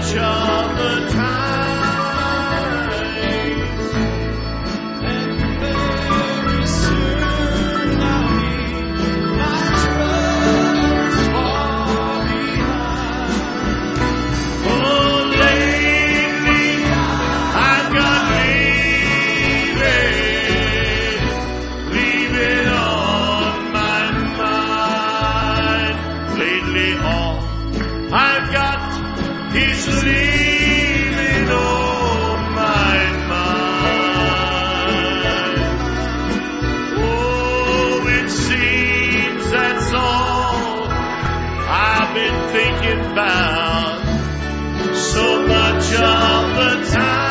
much of the time, and very soon I'll leave my troubles far behind. Oh, lately I've got leaving on my mind. Lately all I've got is leaving on my mind. Oh, it seems that's all I've been thinking about so much of the time.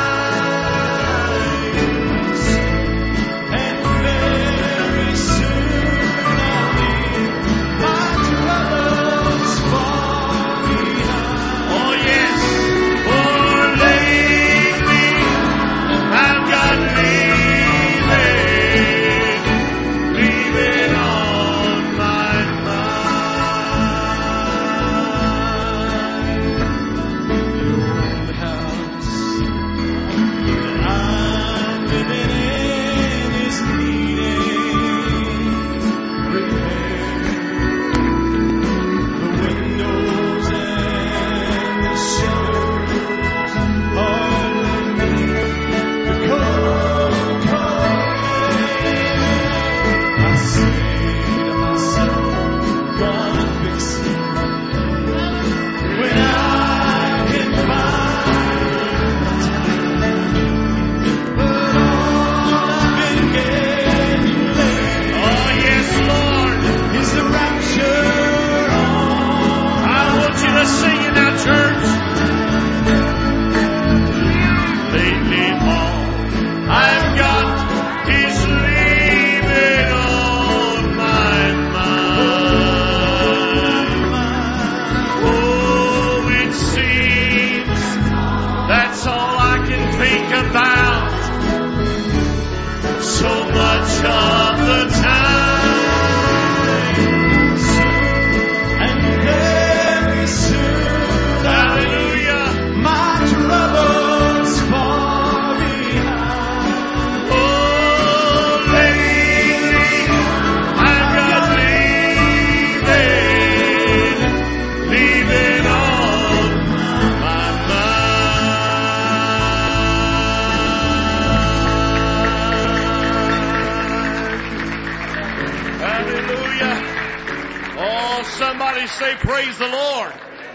Say praise the Lord.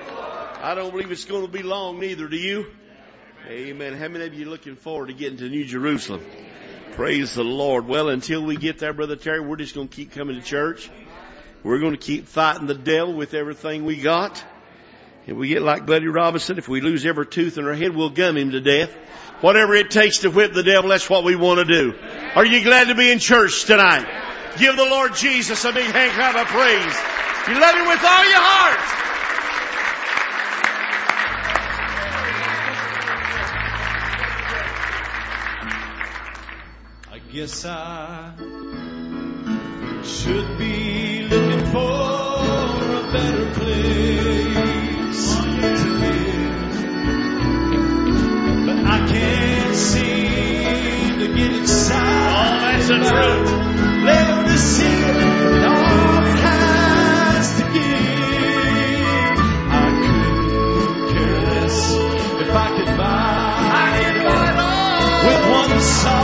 I don't believe it's going to be long, neither do you. Amen. How many of you are looking forward to getting to New Jerusalem? Praise the Lord. Well, until we get there, Brother Terry, we're just going to keep coming to church. We're going to keep fighting the devil with everything we got. If we get like Buddy Robinson, if we lose every tooth in our head, we'll gum him to death. Whatever it takes to whip the devil, that's what we want to do. Are you glad to be in church tonight? Give the Lord Jesus a big hand clap of praise. You love Him with all your heart. I guess I should be looking for a better place to live, but I can't seem to get excited. Oh, that's the truth. Let me see all it has to give. I couldn't care less if I could buy with one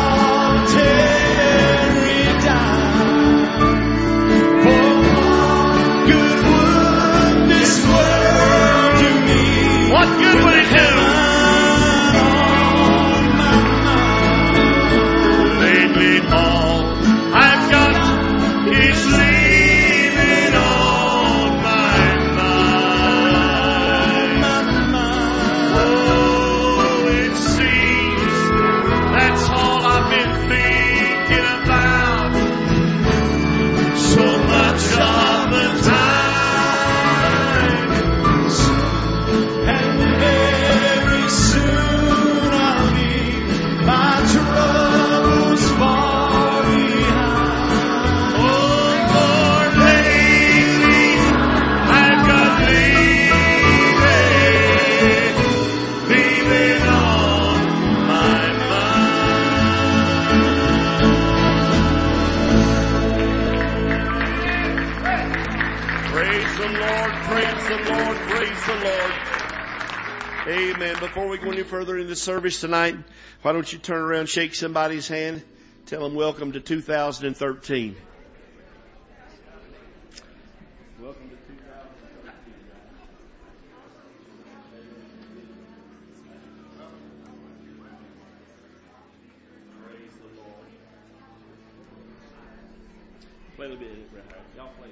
solitary dime. For what good would this world Amen. Before we go any further in the service tonight, why don't you turn around, shake somebody's hand, tell them welcome to 2013. Welcome to 2013. Praise the Lord. Play a little bit, y'all play.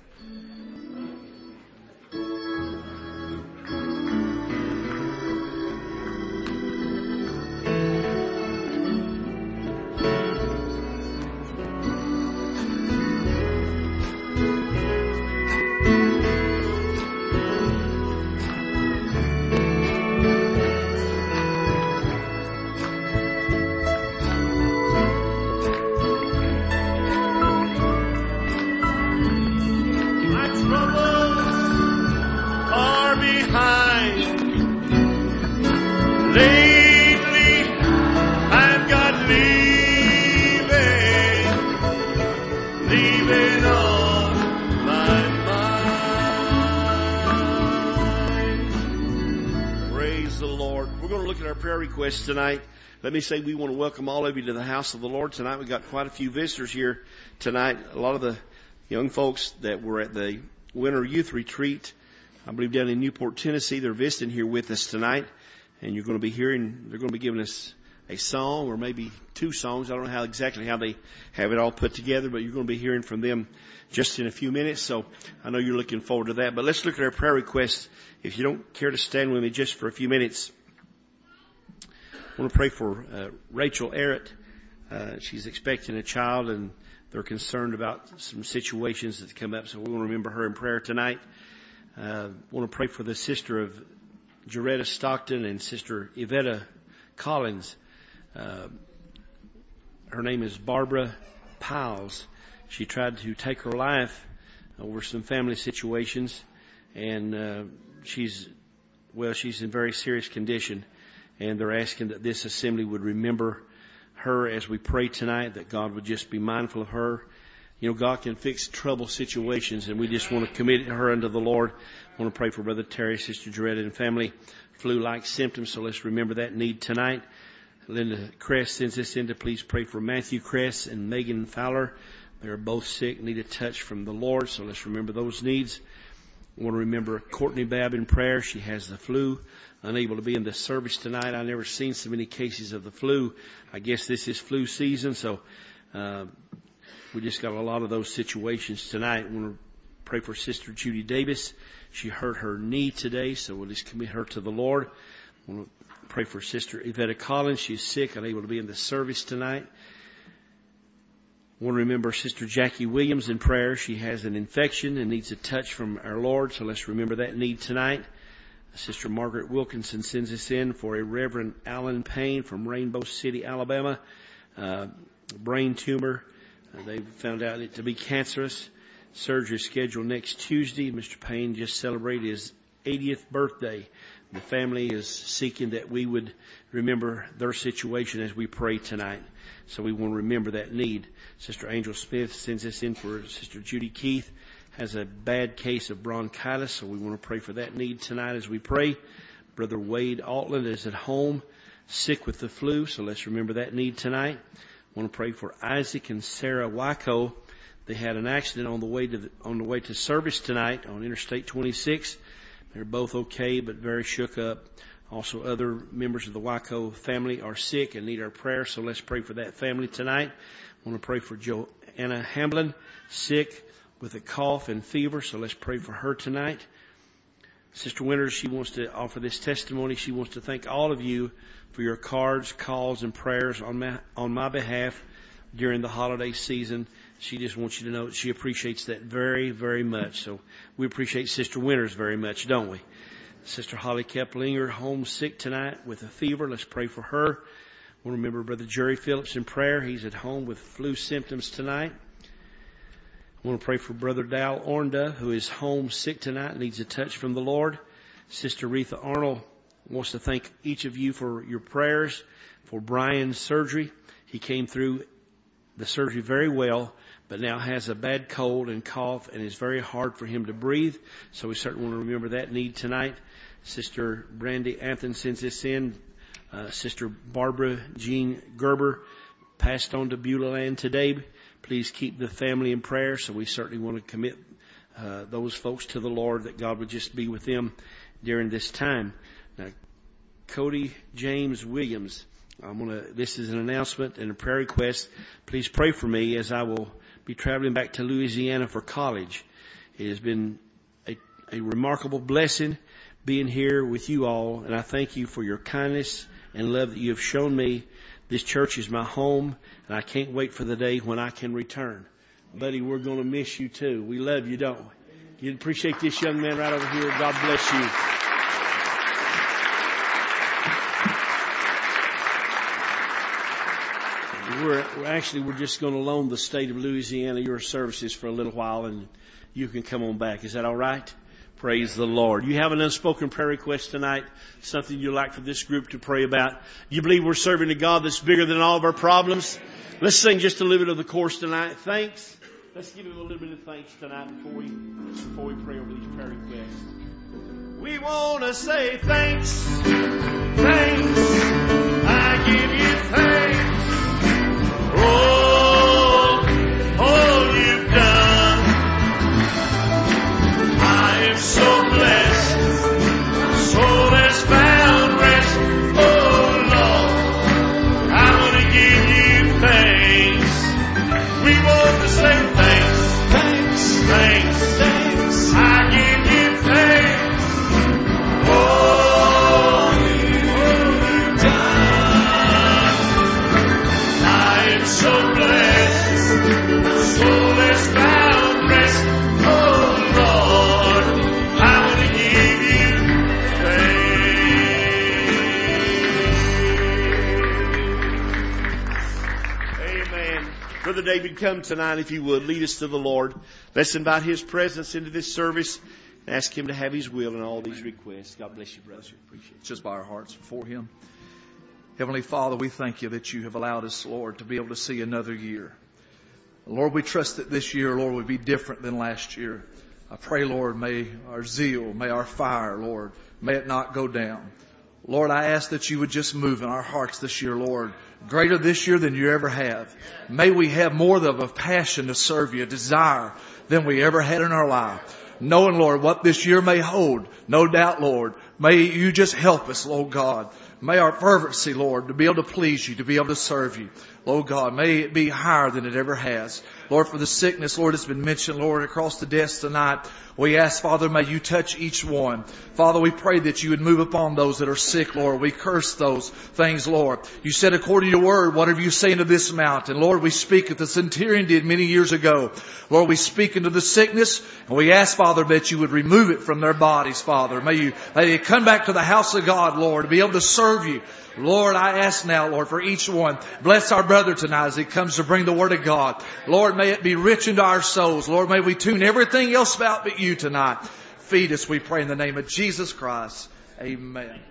Tonight, let me say we want to welcome all of you to the house of the Lord tonight. We've got quite a few visitors here tonight. A lot of the young folks that were at the winter youth retreat, I believe down in Newport, Tennessee, they're visiting here with us tonight. And you're going to be hearing, they're going to be giving us a song or maybe two songs. I don't know exactly how they have it all put together, but you're going to be hearing from them just in a few minutes. So I know you're looking forward to that. But let's look at our prayer requests. If you don't care to stand with me just for a few minutes, I want to pray for Rachel Arrett. She's expecting a child, and they're concerned about some situations that come up, so we want to remember her in prayer tonight. I want to pray for the sister of Jaretta Stockton and Sister Yvetta Collins. Her name is Barbara Piles. She tried to take her life over some family situations, and she's in very serious condition. And they're asking that this assembly would remember her as we pray tonight, that God would just be mindful of her. You know, God can fix trouble situations, and we just want to commit her unto the Lord. I want to pray for Brother Terry, Sister Jaretta, and family. Flu-like symptoms, so let's remember that need tonight. Linda Cress sends this in to please pray for Matthew Cress and Megan Fowler. They're both sick, need a touch from the Lord, so let's remember those needs. I want to remember Courtney Babb in prayer. She has the flu, unable to be in the service tonight. I've never seen so many cases of the flu. I guess this is flu season, so we just got a lot of those situations tonight. I want to pray for Sister Judy Davis. She hurt her knee today, so we'll just commit her to the Lord. I want to pray for Sister Yvetta Collins. She's sick, unable to be in the service tonight. I want to remember Sister Jackie Williams in prayer. She has an infection and needs a touch from our Lord, so let's remember that need tonight. Sister Margaret Wilkinson sends us in for a Reverend Alan Payne from Rainbow City, Alabama. Brain tumor. They found out it to be cancerous. Surgery scheduled next Tuesday. Mr. Payne just celebrated his 80th birthday. The family is seeking that we would remember their situation as we pray tonight. So we want to remember that need. Sister Angel Smith sends us in for Sister Judy Keith. Has a bad case of bronchitis, so we want to pray for that need tonight as we pray. Brother Wade Altland is at home, sick with the flu, so let's remember that need tonight. I want to pray for Isaac and Sarah Wyco. They had an accident on the way to service tonight on Interstate 26. They're both okay, but very shook up. Also, other members of the Wyco family are sick and need our prayer, so let's pray for that family tonight. I want to pray for Joanna Hamblin, sick with a cough and fever, so let's pray for her tonight. Sister Winters, she wants to offer this testimony. She wants to thank all of you for your cards, calls, and prayers on my behalf during the holiday season. She just wants you to know that she appreciates that very, very much. So we appreciate Sister Winters very much, don't we? Sister Holly Keplinger, home sick tonight with a fever. Let's pray for her. We'll remember Brother Jerry Phillips in prayer. He's at home with flu symptoms tonight. I want to pray for Brother Dal Ornda, who is home sick tonight, needs a touch from the Lord. Sister Retha Arnold wants to thank each of you for your prayers for Brian's surgery. He came through the surgery very well, but now has a bad cold and cough, and it's very hard for him to breathe. So we certainly want to remember that need tonight. Sister Brandy Anthony sends this in. Sister Barbara Jean Gerber passed on to Beulah Land today. Please keep the family in prayer. So we certainly want to commit those folks to the Lord, that God would just be with them during this time. Now, Cody James Williams, this is an announcement and a prayer request. Please pray for me as I will be traveling back to Louisiana for college. It has been a remarkable blessing being here with you all, and I thank you for your kindness and love that you have shown me. This church is my home, and I can't wait for the day when I can return. Buddy, we're going to miss you too. We love you, don't we? You appreciate this young man right over here. God bless you. We're just going to loan the state of Louisiana your services for a little while, and you can come on back. Is that all right? Praise the Lord. You have an unspoken prayer request tonight, something you'd like for this group to pray about. You believe we're serving a God that's bigger than all of our problems? Let's sing just a little bit of the chorus tonight. Thanks. Let's give him a little bit of thanks tonight before we pray over these prayer requests. We want to say thanks. Thanks. I give you thanks. All you've done. I am so blessed. Soul has found rest. Oh Lord, I want to give you thanks. We want to say thanks. Thanks. Thanks. Thanks. I give you thanks. All you've done. I am so blessed. Soul has found rest. Oh Lord, I want to give you thanks. Amen. Brother David, come tonight if you would. Lead us to the Lord. Let's invite His presence into this service and ask Him to have His will in all these requests. God bless you, brother. Appreciate it. Just bow our hearts before Him. Heavenly Father, we thank you that you have allowed us, Lord, to be able to see another year. Lord, we trust that this year, Lord, will be different than last year. I pray, Lord, may our zeal, may our fire, Lord, may it not go down. Lord, I ask that you would just move in our hearts this year, Lord, greater this year than you ever have. May we have more of a passion to serve you, a desire than we ever had in our life. Knowing, Lord, what this year may hold, no doubt, Lord, may you just help us, Lord God. May our fervency, Lord, to be able to please you, to be able to serve you. Lord God, may it be higher than it ever has. Lord, for the sickness, Lord, has been mentioned, Lord, across the desk tonight. We ask, Father, may you touch each one. Father, we pray that you would move upon those that are sick, Lord. We curse those things, Lord. You said according to your word, whatever you say into this mountain. Lord, we speak as the centurion did many years ago. Lord, we speak into the sickness, and we ask, Father, that you would remove it from their bodies, Father. May you come back to the house of God, Lord, to be able to serve you. Lord, I ask now, Lord, for each one. Bless our brother tonight as he comes to bring the word of God. Lord, may it be rich into our souls. Lord, may we tune everything else about but you tonight. Feed us, we pray, in the name of Jesus Christ. Amen.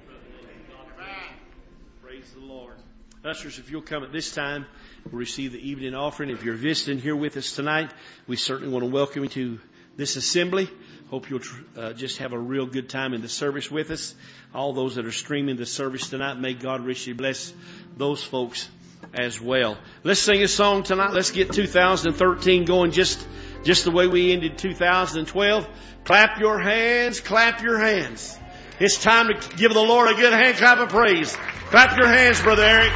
Praise the Lord. Ushers, if you'll come at this time, we'll receive the evening offering. If you're visiting here with us tonight, we certainly want to welcome you to this assembly. Hope you'll just have a real good time in the service with us. All those that are streaming the service tonight, may God richly bless those folks as well. Let's sing a song tonight. Let's get 2013 going just the way we ended 2012. Clap your hands, clap your hands. It's time to give the Lord a good hand clap of praise. Clap your hands, Brother Eric.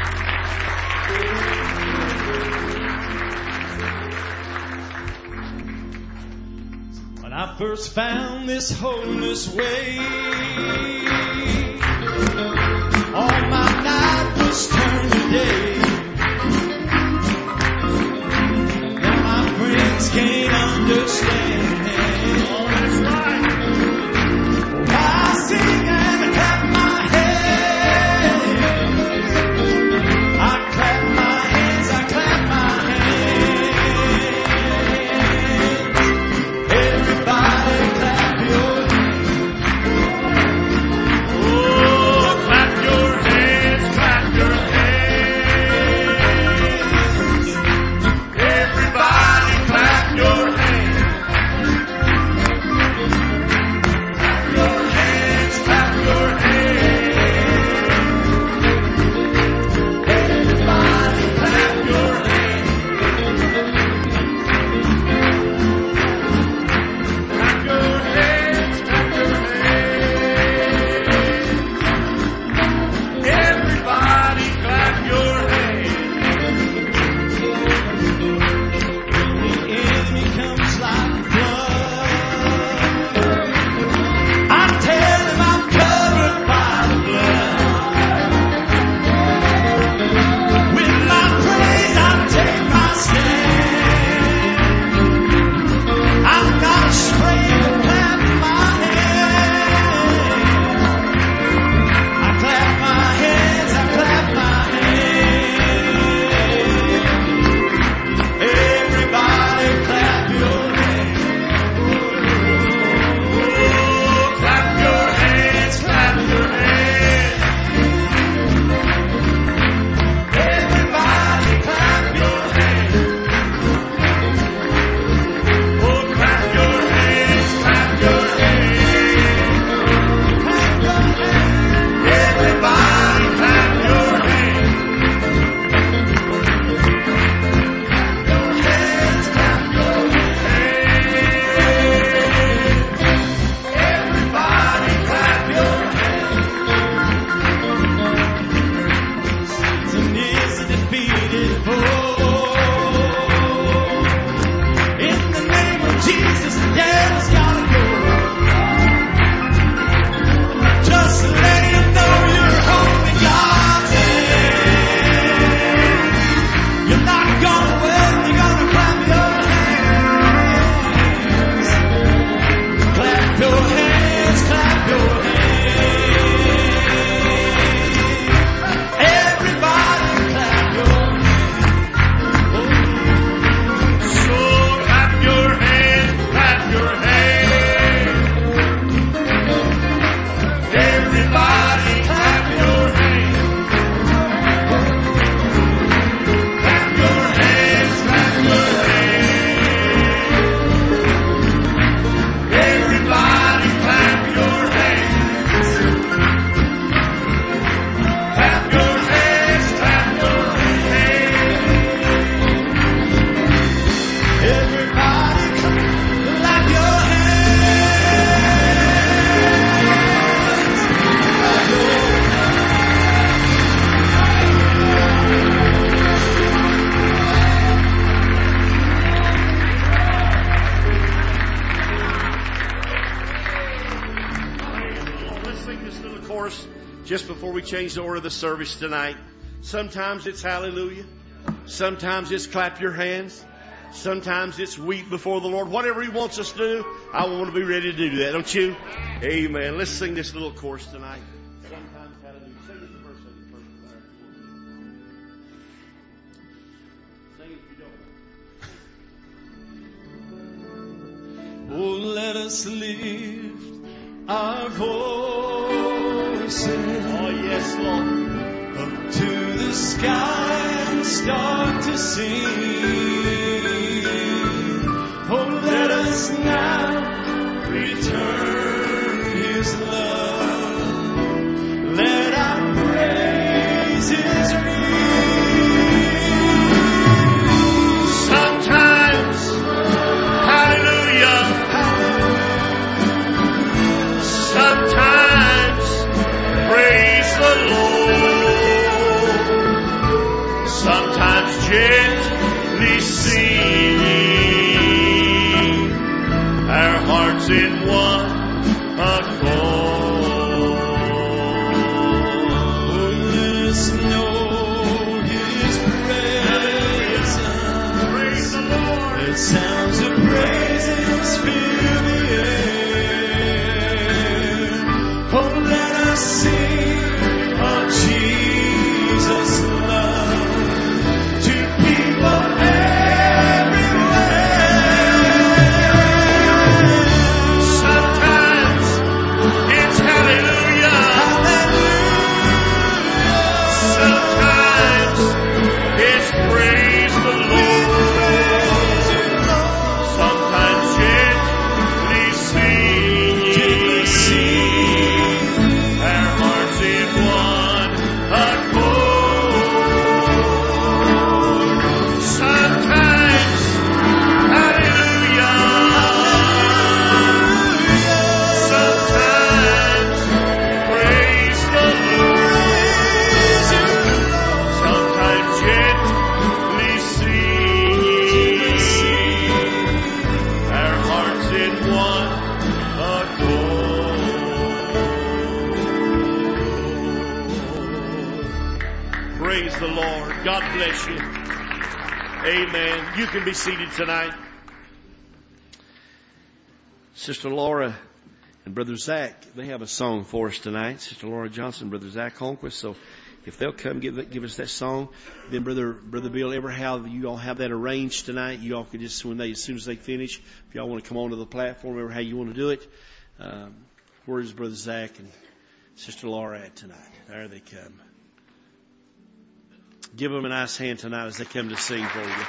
When I first found this hopeless way, all my night was turned to day. Now my friends can't understand. Oh, that's right. I sing and clap my hands. I clap my hands, I clap my hands. Everybody clap your hands. Oh, just before we change the order of the service tonight. Sometimes it's hallelujah. Sometimes it's clap your hands. Sometimes it's weep before the Lord. Whatever He wants us to do, I want to be ready to do that, don't you? Amen. Let's sing this little chorus tonight. Sometimes hallelujah. Sing this verse of the first prayer. Sing it if you don't. Oh, let us lift our voices. Oh, yes, Lord. Up to the sky and start to sing. Oh, let us now return His love. Let our praises ring. Sometimes, hallelujah. Sometimes, praise the Lord. Sometimes gently singing, our hearts in one accord. Oh, let us know His presence. Praise the Lord. The sounds of praises fill the air. Oh, let us sing of Jesus' love to people everywhere. Sometimes it's hallelujah. Sometimes it's praise the Lord. Sometimes gently singing, our hearts in one accord. Sometimes hallelujah. Sometimes praise the Lord. Sometimes gently singing, our hearts in one accord. Praise the Lord. God bless you. Amen. You can be seated tonight. Sister Laura and Brother Zach, they have a song for us tonight. Sister Laura Johnson, Brother Zach Holmquist. So if they'll come give us that song, then Brother Bill, you all have that arranged tonight. You all could just, as soon as they finish, if y'all want to come onto the platform, ever how you want to do it. Where is Brother Zach and Sister Laura at tonight? There they come. Give them a nice hand tonight as they come to sing for you.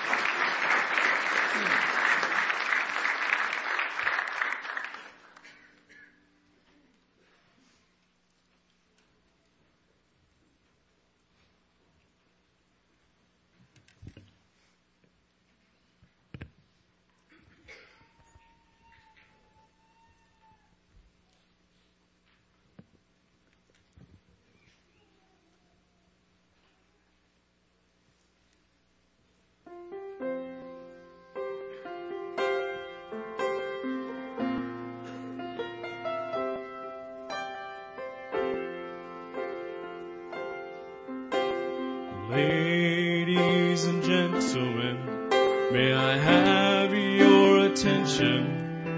Ladies and gentlemen, may I have your attention?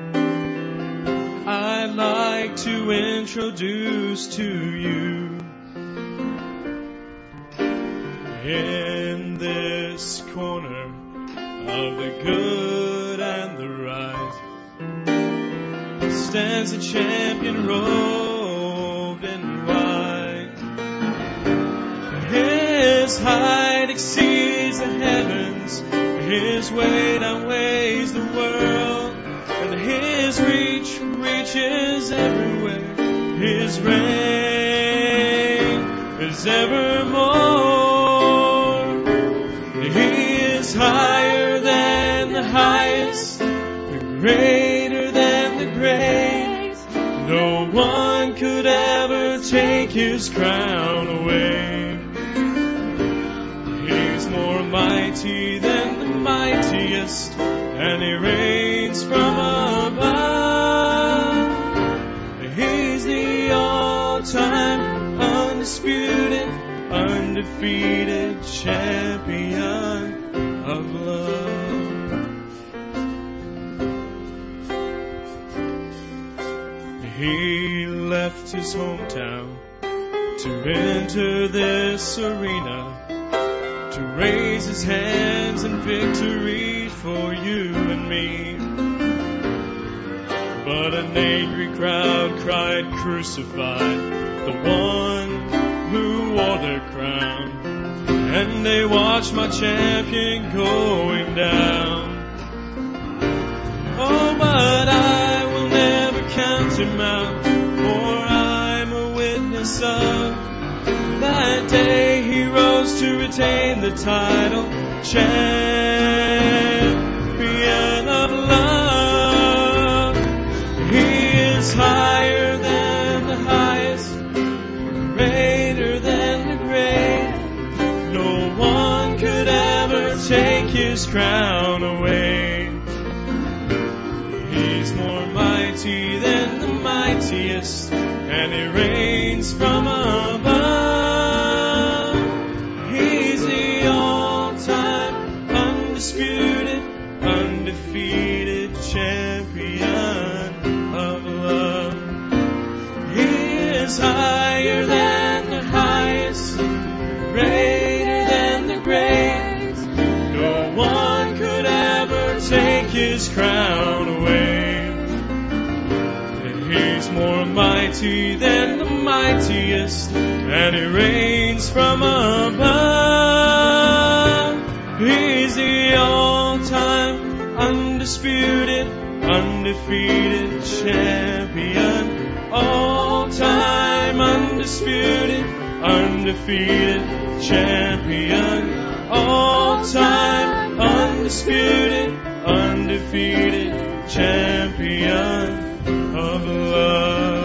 I'd like to introduce to you, in this corner of the good and the right, stands a champion robed in white. His height exceeds the heavens, His weight outweighs the world, and His reach reaches everywhere. His reign is evermore. He is higher than the highest, greater than the great. No one could ever take His crown away. He's more mighty than the mightiest, and He reigns from above. He's the all-time undisputed, undefeated champion of love. He left his hometown to enter this arena, to raise his hands in victory for you and me. But an angry crowd cried, "Crucify the one who wore their crown." And they watched my champion going down. Oh, but I will never count him out, for I'm a witness of that day he rose to retain the title, champion of love. He is higher than the highest, greater than the great. No one could ever take his crown away. He's more mighty than the mightiest, and he reigns from above. He's the all-time undisputed, undefeated champion of love. He is higher than the highest, greater than the great. No one could ever take his crown away. He's more mighty than the mightiest, and he reigns from above. He's the all-time undisputed, undefeated champion. All-time undisputed, undefeated champion. All-time undisputed, undefeated champion of love.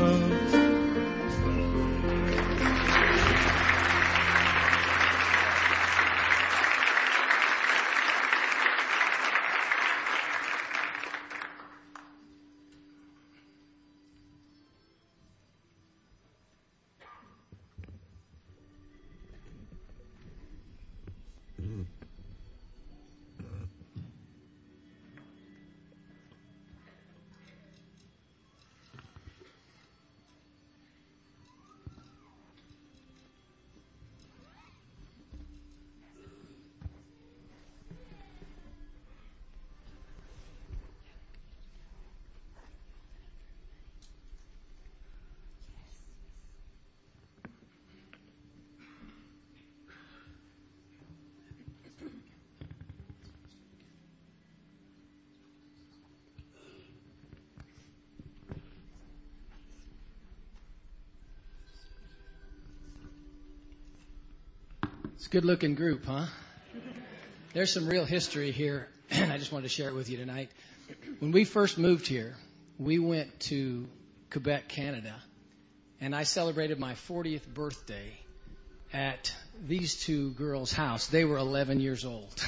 It's a good-looking group, huh? There's some real history here, and I just wanted to share it with you tonight. When we first moved here, we went to Quebec, Canada, and I celebrated my 40th birthday at these two girls' house. They were 11 years old.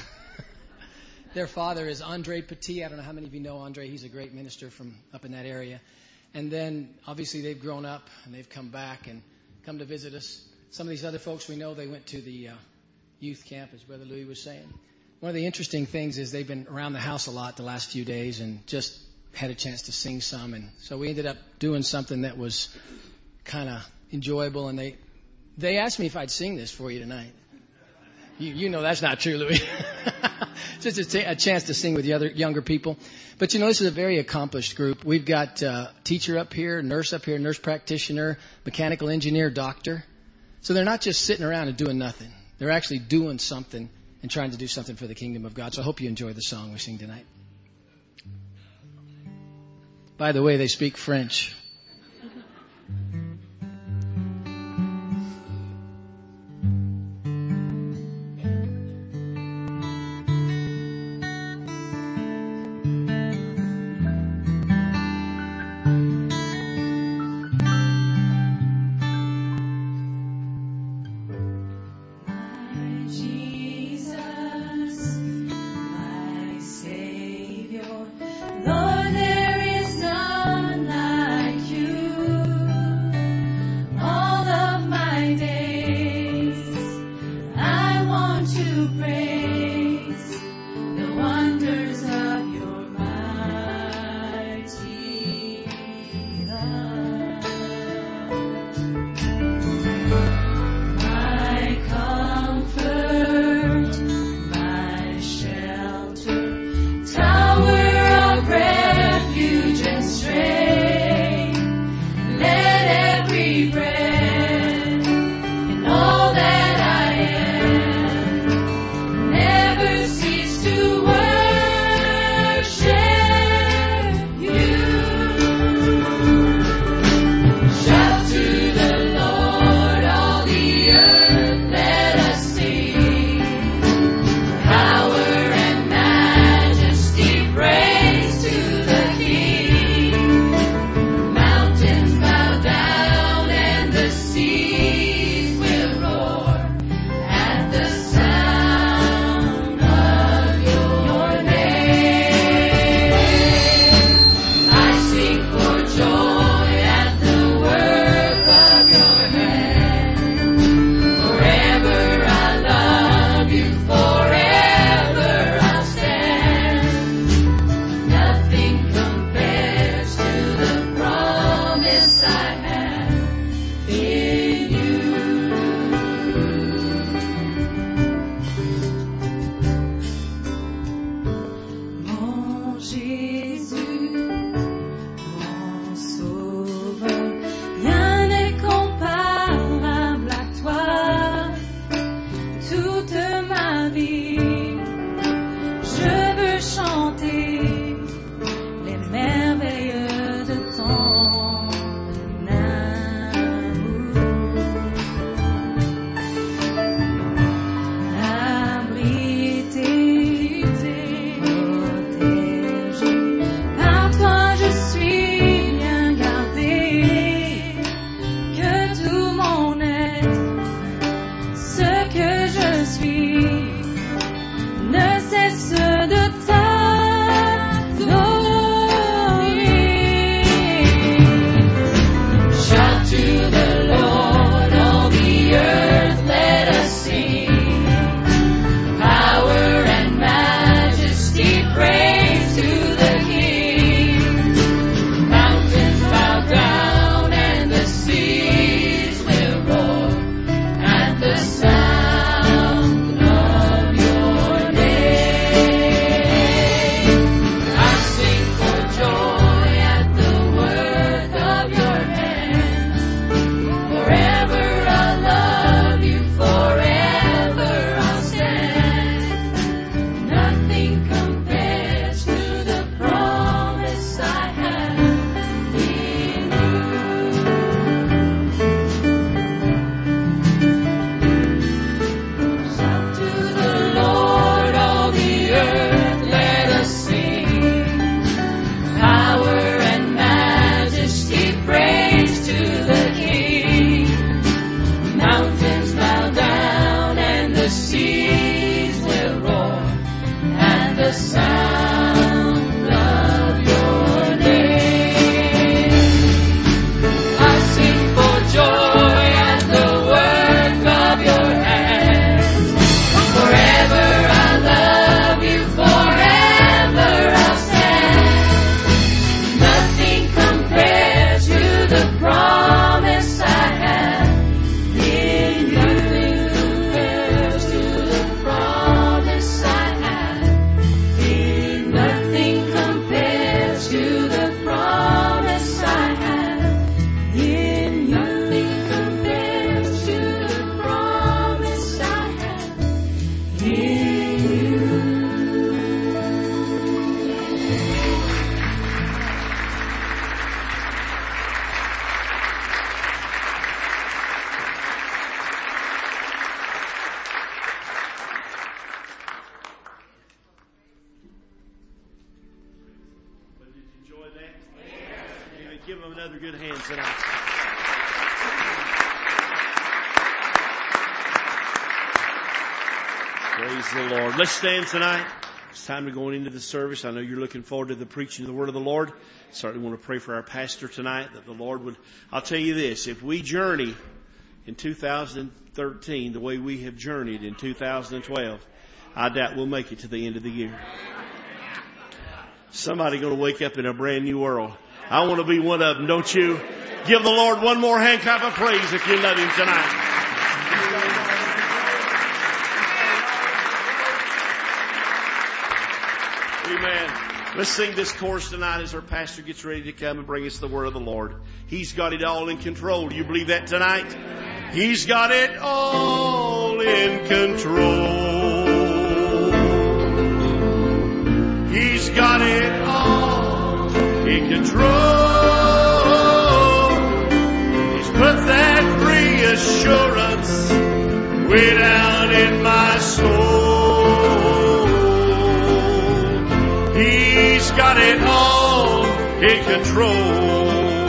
Their father is Andre Petit. I don't know how many of you know Andre. He's a great minister from up in that area. And then, obviously, they've grown up, and they've come back and come to visit us. Some of these other folks we know, they went to the youth camp, as Brother Louis was saying. One of the interesting things is they've been around the house a lot the last few days and just had a chance to sing some. And so we ended up doing something that was kind of enjoyable. And they asked me if I'd sing this for you tonight. You know that's not true, Louis. Just a chance to sing with the other younger people. But, you know, this is a very accomplished group. We've got teacher up here, nurse practitioner, mechanical engineer, doctor. So they're not just sitting around and doing nothing. They're actually doing something and trying to do something for the kingdom of God. So I hope you enjoy the song we sing tonight. By the way, they speak French. Lord, there is none like the sound of your name. I sing for joy at the work of your hands. Forever I love you, forever I'll stand. Nothing compares to the promise I have in you. Nothing compares to the promise I have in nothing compares to the promise I have in you. Nothing compares to the promise I have in you. Did you enjoy that? Amen. Give them another good hand tonight. Praise the Lord. Let's stand tonight. It's time to go into the service. I know you're looking forward to the preaching of the Word of the Lord. Certainly want to pray for our pastor tonight that the Lord would. I'll tell you this, if we journey in 2013 the way we have journeyed in 2012, I doubt we'll make it to the end of the year. Somebody going to wake up in a brand new world. I want to be one of them, don't you? Give the Lord one more hand clap of praise if you love Him tonight. Amen. Let's sing this chorus tonight as our pastor gets ready to come and bring us the word of the Lord. He's got it all in control. Do you believe that tonight? He's got it all in control. He's got it all in control. He's put that reassurance way down in my soul. He's got it all in control.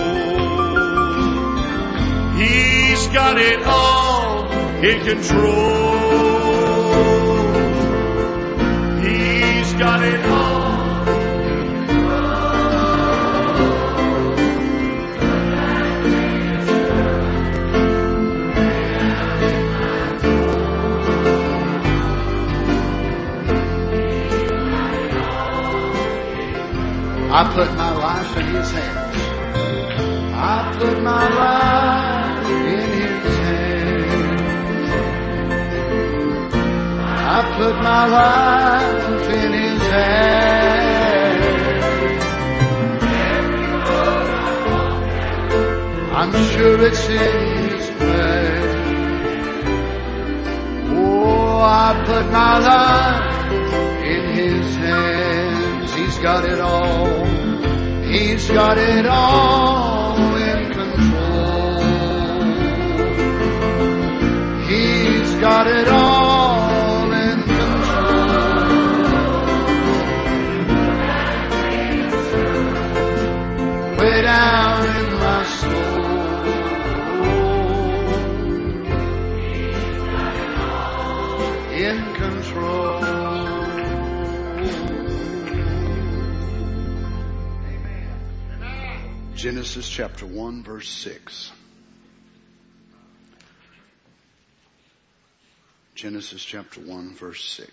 He's got it all in control. He's got it all. I put my life in His hands. I put my life in His hands. I put my life in His hands. I'm sure it's in His plan. Oh, I put my life in His hands. He's got it all. He's got it all in control. He's got it all in control. Way down in my soul. In control. Genesis chapter 1 verse 6. Genesis chapter 1 verse 6.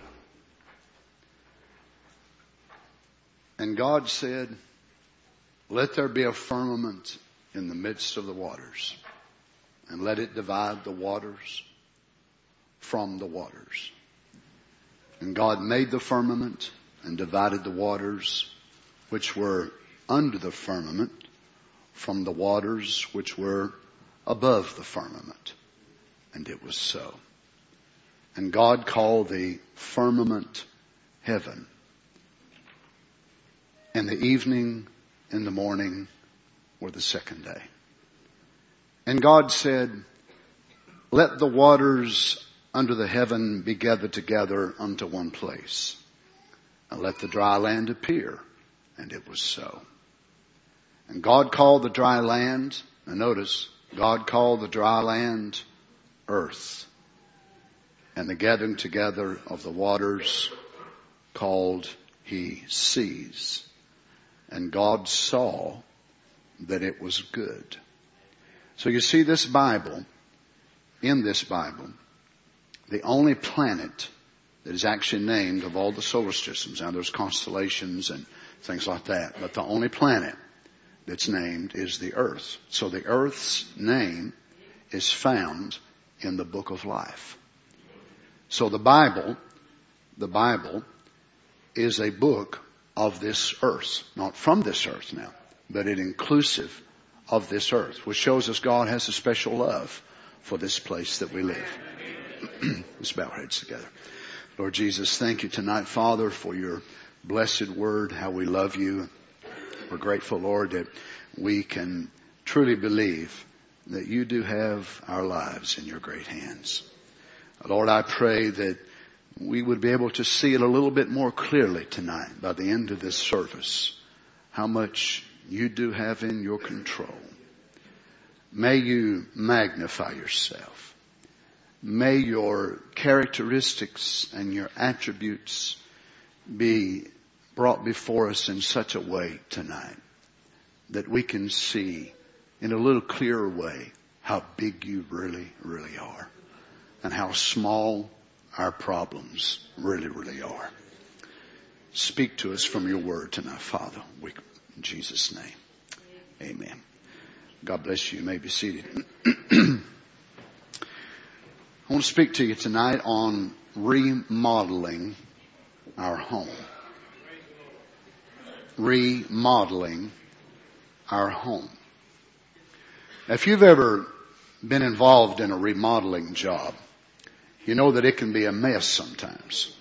And God said, let there be a firmament in the midst of the waters, and let it divide the waters from the waters. And God made the firmament and divided the waters which were under the firmament from the waters which were above the firmament. And it was so. And God called the firmament heaven. And the evening and the morning were the second day. And God said, let the waters under the heaven be gathered together unto one place, and let the dry land appear. And it was so. And God called the dry land, and notice, God called the dry land earth, and the gathering together of the waters called He sees. And God saw that it was good. So you see, this Bible, in this Bible, the only planet that is actually named of all the solar systems. Now there's constellations and things like that, but the only planet that's named is the Earth. So the Earth's name is found in the book of life. So the Bible is a book of this earth. Not from this earth now, but it inclusive of this earth, which shows us God has a special love for this place that we live. Let's bow our heads together. Lord Jesus, thank you tonight, Father, for your blessed word, how we love you. We're grateful, Lord, that we can truly believe that you do have our lives in your great hands. Lord, I pray that we would be able to see it a little bit more clearly tonight by the end of this service, how much you do have in your control. May you magnify yourself. May your characteristics and your attributes be brought before us in such a way tonight that we can see in a little clearer way how big you really, really are, and how small our problems really, really are. Speak to us from your word tonight, Father. In Jesus' name, amen. God bless you. You may be seated. I want to speak to you tonight on remodeling our home. Remodeling our home. Now, if you've ever been involved in a remodeling job, you know that it can be a mess sometimes.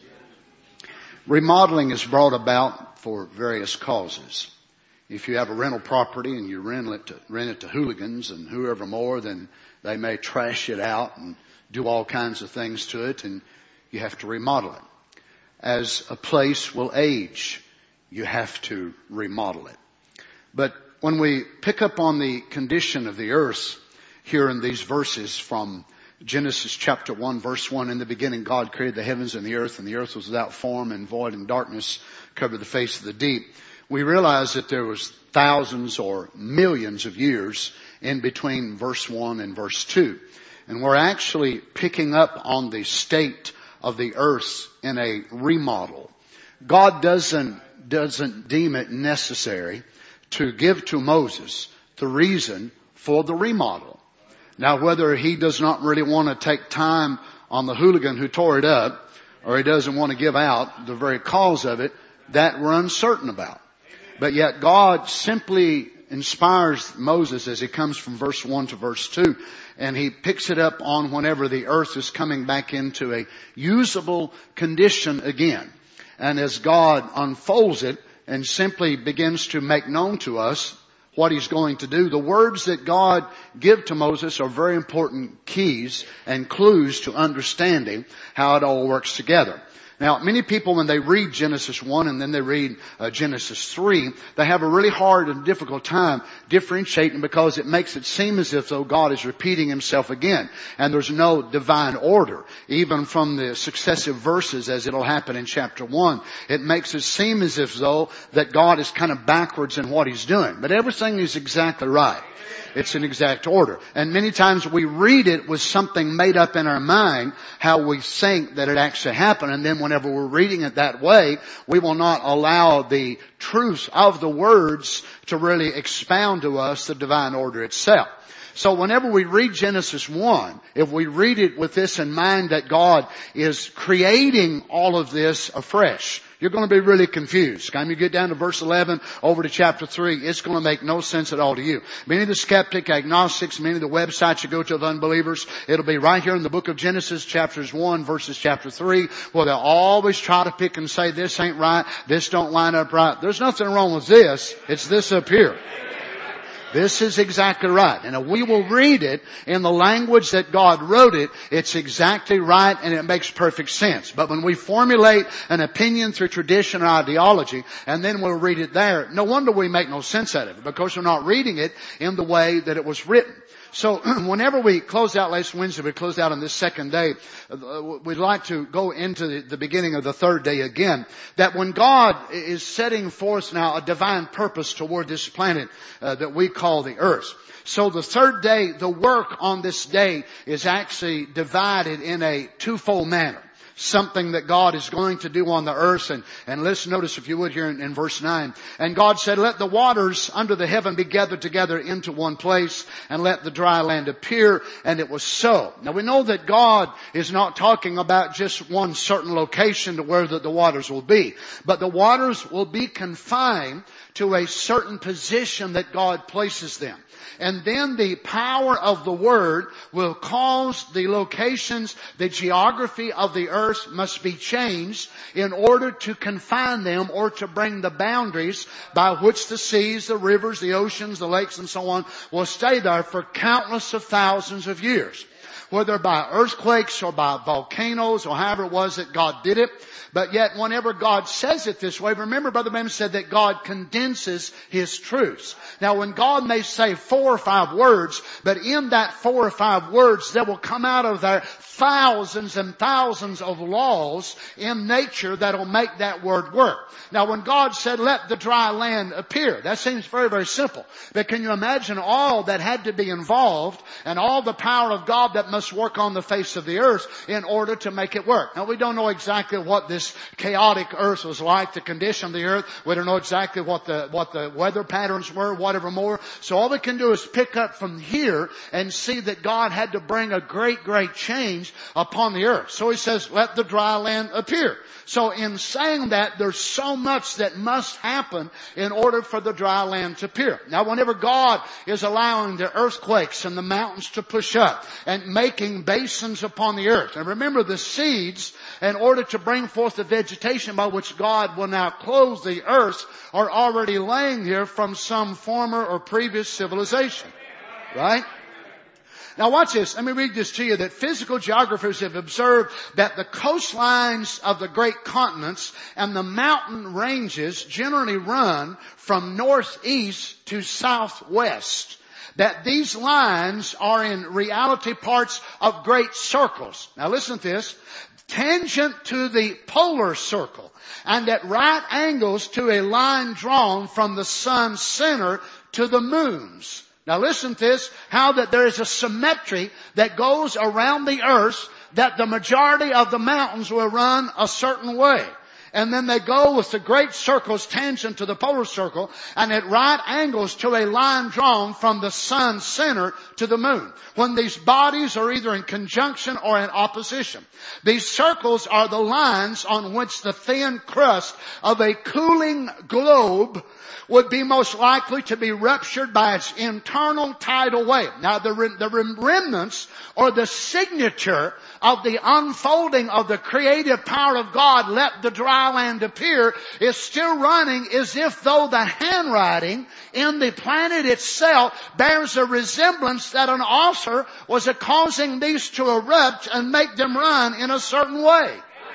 Remodeling is brought about for various causes. If you have a rental property and you rent it to hooligans and whoever more, then they may trash it out and do all kinds of things to it, and you have to remodel it. As a place will age, you have to remodel it. But when we pick up on the condition of the earth here in these verses from Genesis chapter 1, verse 1, in the beginning God created the heavens and the earth was without form and void, and darkness covered the face of the deep. We realize that there was thousands or millions of years in between verse 1 and verse 2. And we're actually picking up on the state of the earth in a remodel. God doesn't deem it necessary to give to Moses the reason for the remodel. Now, whether he does not really want to take time on the hooligan who tore it up, or he doesn't want to give out the very cause of it, that we're uncertain about. But yet God simply inspires Moses as he comes from verse 1 to verse 2, and he picks it up on whenever the earth is coming back into a usable condition again. And as God unfolds it and simply begins to make known to us what he's going to do, the words that God give to Moses are very important keys and clues to understanding how it all works together. Now, many people, when they read Genesis 1 and then they read Genesis 3, they have a really hard and difficult time differentiating, because it makes it seem as if though God is repeating himself again. And there's no divine order. Even from the successive verses, as it'll happen in chapter 1, it makes it seem as if though that God is kind of backwards in what he's doing. But everything is exactly right. It's in exact order. And many times we read it with something made up in our mind, how we think that it actually happened. And then whenever we're reading it that way, we will not allow the truth of the words to really expound to us the divine order itself. So whenever we read Genesis 1, if we read it with this in mind that God is creating all of this afresh, you're going to be really confused. When you get down to verse 11, over to chapter 3, it's going to make no sense at all to you. Many of the skeptic, agnostics, many of the websites you go to of unbelievers, it'll be right here in the book of Genesis, chapters 1 versus chapter 3, where they'll always try to pick and say, this ain't right, this don't line up right. There's nothing wrong with this. It's this up here. This is exactly right. And if we will read it in the language that God wrote it, it's exactly right and it makes perfect sense. But when we formulate an opinion through tradition or ideology, and then we'll read it there, no wonder we make no sense out of it, because we're not reading it in the way that it was written. So whenever we close out last Wednesday, we closed out on this second day, we'd like to go into the beginning of the third day again. That when God is setting forth now a divine purpose toward this planet that we call the earth. So the third day, the work on this day is actually divided in a twofold manner. Something that God is going to do on the earth. And let's notice, if you would, here in verse 9. And God said, let the waters under the heaven be gathered together into one place, and let the dry land appear. And it was so. Now we know that God is not talking about just one certain location to where the waters will be. But the waters will be confined to a certain position that God places them. And then the power of the Word will cause the locations, the geography of the earth must be changed in order to confine them or to bring the boundaries by which the seas, the rivers, the oceans, the lakes and so on will stay there for countless of thousands of years. Whether by earthquakes or by volcanoes or however it was that God did it. But yet whenever God says it this way, remember Brother Branham said that God condenses His truths. Now when God may say 4 or 5 words, but in that 4 or 5 words there will come out of there thousands and thousands of laws in nature that will make that word work. Now when God said let the dry land appear, that seems very, very simple. But can you imagine all that had to be involved and all the power of God that must work on the face of the earth in order to make it work? Now we don't know exactly what this chaotic earth was like, the condition of the earth. We don't know exactly what the weather patterns were, whatever more. So all we can do is pick up from here and see that God had to bring a great, great change upon the earth. So He says, let the dry land appear. So in saying that, there's so much that must happen in order for the dry land to appear. Now whenever God is allowing the earthquakes and the mountains to push up and making basins upon the earth. And remember the seeds, in order to bring forth the vegetation by which God will now clothe the earth, are already laying here from some former or previous civilization. Right? Now watch this. Let me read this to you, that physical geographers have observed that the coastlines of the great continents and the mountain ranges generally run from northeast to southwest. That these lines are in reality parts of great circles. Now listen to this. Tangent to the polar circle and at right angles to a line drawn from the sun's center to the moon's. Now listen to this, how that there is a symmetry that goes around the earth, that the majority of the mountains will run a certain way. And then they go with the great circles tangent to the polar circle and at right angles to a line drawn from the sun's center to the moon. When these bodies are either in conjunction or in opposition. These circles are the lines on which the thin crust of a cooling globe would be most likely to be ruptured by its internal tidal wave. Now the remnants or the signature of the unfolding of the creative power of God, let the dry land appear, is still running as if though the handwriting in the planet itself bears a resemblance that an author was causing these to erupt and make them run in a certain way.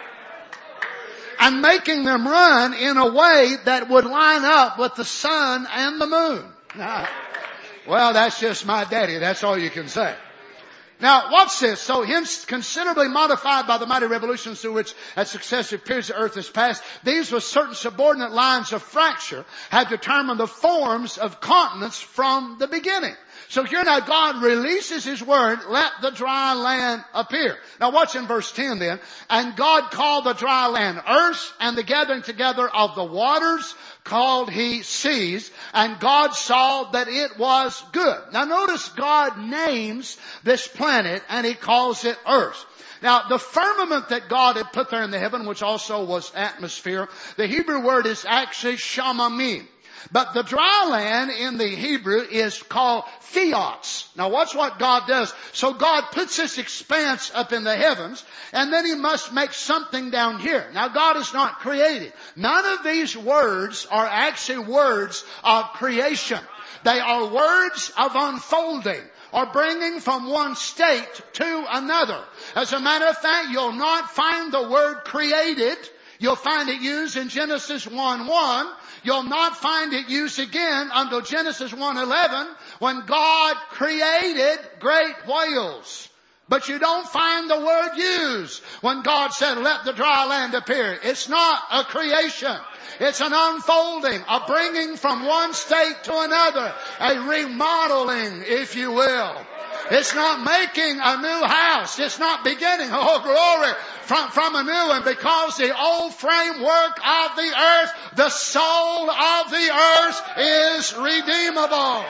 And making them run in a way that would line up with the sun and the moon. Well, that's just my daddy. That's all you can say. Now, watch this. So hence, considerably modified by the mighty revolutions through which at successive periods the earth has passed, these with certain subordinate lines of fracture have determined the forms of continents from the beginning. So here now God releases His word, let the dry land appear. Now watch in verse 10 then. And God called the dry land earth, and the gathering together of the waters called He seas, and God saw that it was good. Now notice God names this planet and He calls it earth. Now, the firmament that God had put there in the heaven, which also was atmosphere, the Hebrew word is actually shamamim. But the dry land in the Hebrew is called theos. Now watch what God does. So God puts this expanse up in the heavens, and then He must make something down here. Now God is not created. None of these words are actually words of creation. They are words of unfolding, or bringing from one state to another. As a matter of fact, you'll not find the word created. You'll find it used in Genesis 1:1. You'll not find it used again until Genesis 1:11, when God created great whales. But you don't find the word used when God said, let the dry land appear. It's not a creation. It's an unfolding, a bringing from one state to another, a remodeling, if you will. It's not making a new house. It's not beginning, oh glory, from a new one, because the old framework of the earth, the soul of the earth is redeemable.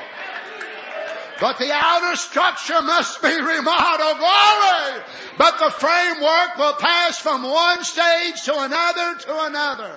But the outer structure must be remodeled, glory. But the framework will pass from one stage to another to another.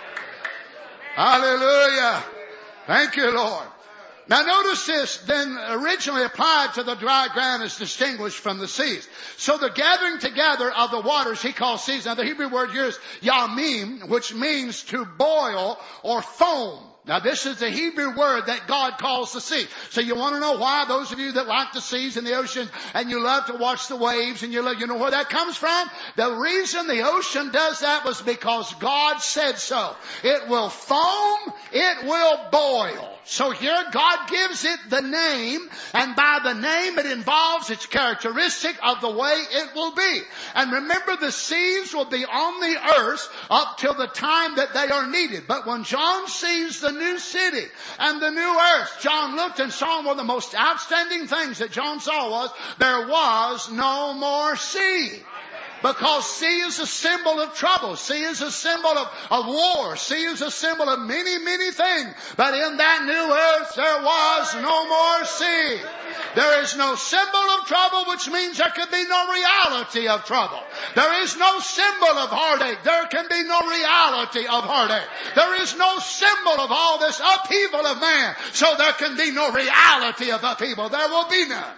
Hallelujah. Thank you, Lord. Now notice this, then originally applied to the dry ground is distinguished from the seas. So the gathering together of the waters he calls seas. Now the Hebrew word here is yamim, which means to boil or foam. Now this is the Hebrew word that God calls the sea. So you want to know why, those of you that like the seas and the ocean and you love to watch the waves and you know where that comes from? The reason the ocean does that was because God said so. It will foam, it will boil. So here God gives it the name, and by the name it involves its characteristic of the way it will be. And remember, the seas will be on the earth up till the time that they are needed. But when John sees the new city and the new earth, John looked and saw one of the most outstanding things that John saw was there was no more sea. Because sea is a symbol of trouble. Sea is a symbol of war. Sea is a symbol of many, many things. But in that new earth, there was no more sea. There is no symbol of trouble, which means there can be no reality of trouble. There is no symbol of heartache. There can be no reality of heartache. There is no symbol of all this upheaval of man. So there can be no reality of upheaval. There will be none.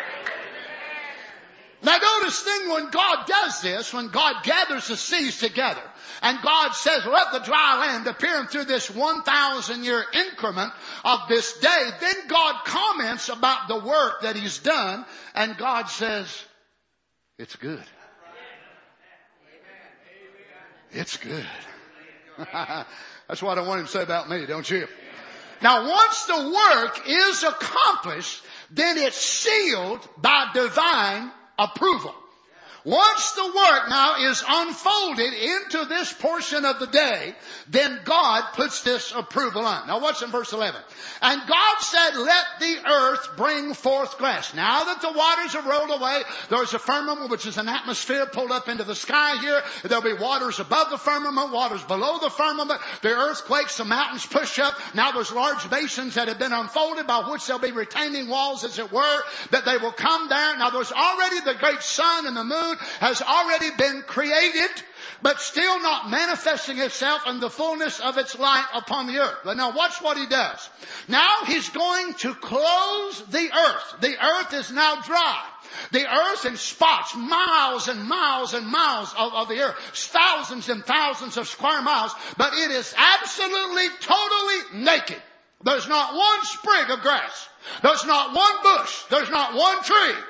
Now notice then when God does this, when God gathers the seas together, and God says, let the dry land appear through this 1,000-year increment of this day, then God comments about the work that He's done, and God says, it's good. It's good. That's what I want Him to say about me, don't you? Now once the work is accomplished, then it's sealed by divine approval. Once the work now is unfolded into this portion of the day, then God puts this approval on. Now watch in verse 11. And God said, let the earth bring forth grass. Now that the waters have rolled away, there's a firmament, which is an atmosphere pulled up into the sky here. There'll be waters above the firmament, waters below the firmament. The earthquakes, the mountains push up. Now there's large basins that have been unfolded by which there'll be retaining walls, as it were, that they will come down. Now there's already the great sun and the moon has already been created, but still not manifesting itself in the fullness of its light upon the earth. But now watch what He does. Now He's going to close the earth. The earth is now dry. The earth in spots, miles and miles and miles of the earth, thousands and thousands of square miles, but it is absolutely, totally naked. There's not one sprig of grass. There's not one bush. There's not one tree.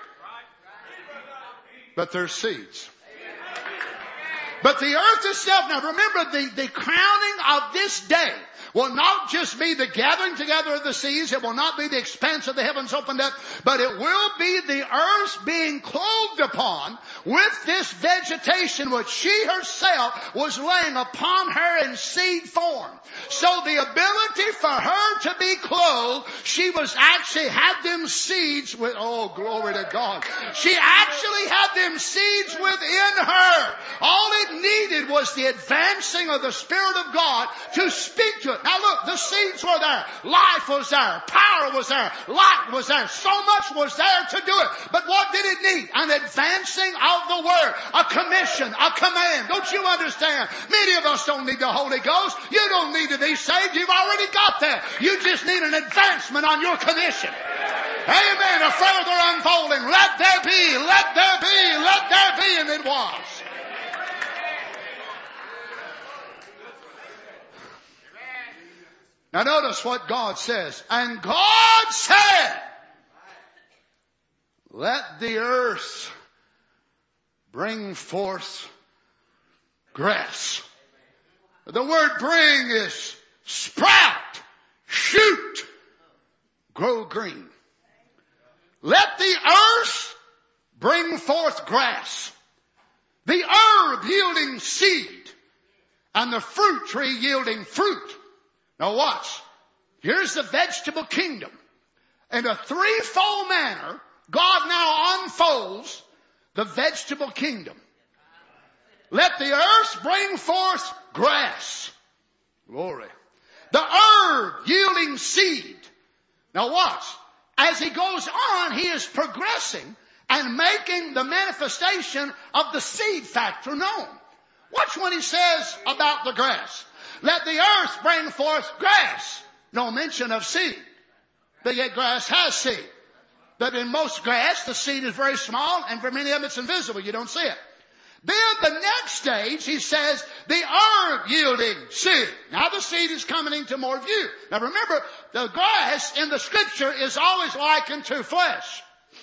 But there's seeds. But the earth itself, now remember, the crowning of this day will not just be the gathering together of the seas. It will not be the expanse of the heavens opened up, but it will be the earth being clothed upon with this vegetation which she herself was laying upon her in seed form. So the ability for her to be clothed, she was actually had them seeds with, oh glory to God. She actually had them seeds within her. All it needed was the advancing of the Spirit of God to speak to it. Now look, the seeds were there. Life was there. Power was there. Light was there. So much was there to do it. But what did it need? An advancing of the Word. A commission. A command. Don't you understand? Many of us don't need the Holy Ghost. You don't need to be saved. You've already got that. You just need an advancement on your commission. Amen. A further unfolding. Let there be. Let there be. Let there be. And it was. Now notice what God says. And God said, let the earth bring forth grass. The word bring is sprout, shoot, grow green. let the earth bring forth grass, the herb yielding seed, and the fruit tree yielding fruit. Now watch. Here's the vegetable kingdom. In a threefold manner, God now unfolds the vegetable kingdom. Let the earth bring forth grass. Glory. The herb yielding seed. Now watch. As he goes on, he is progressing and making the manifestation of the seed factor known. Watch what he says about the grass. Let the earth bring forth grass. No mention of seed. But yet grass has seed. But in most grass, the seed is very small, and for many of them it's invisible. You don't see it. Then the next stage, he says, the herb yielding seed. Now the seed is coming into more view. Now remember, the grass in the scripture is always likened to flesh.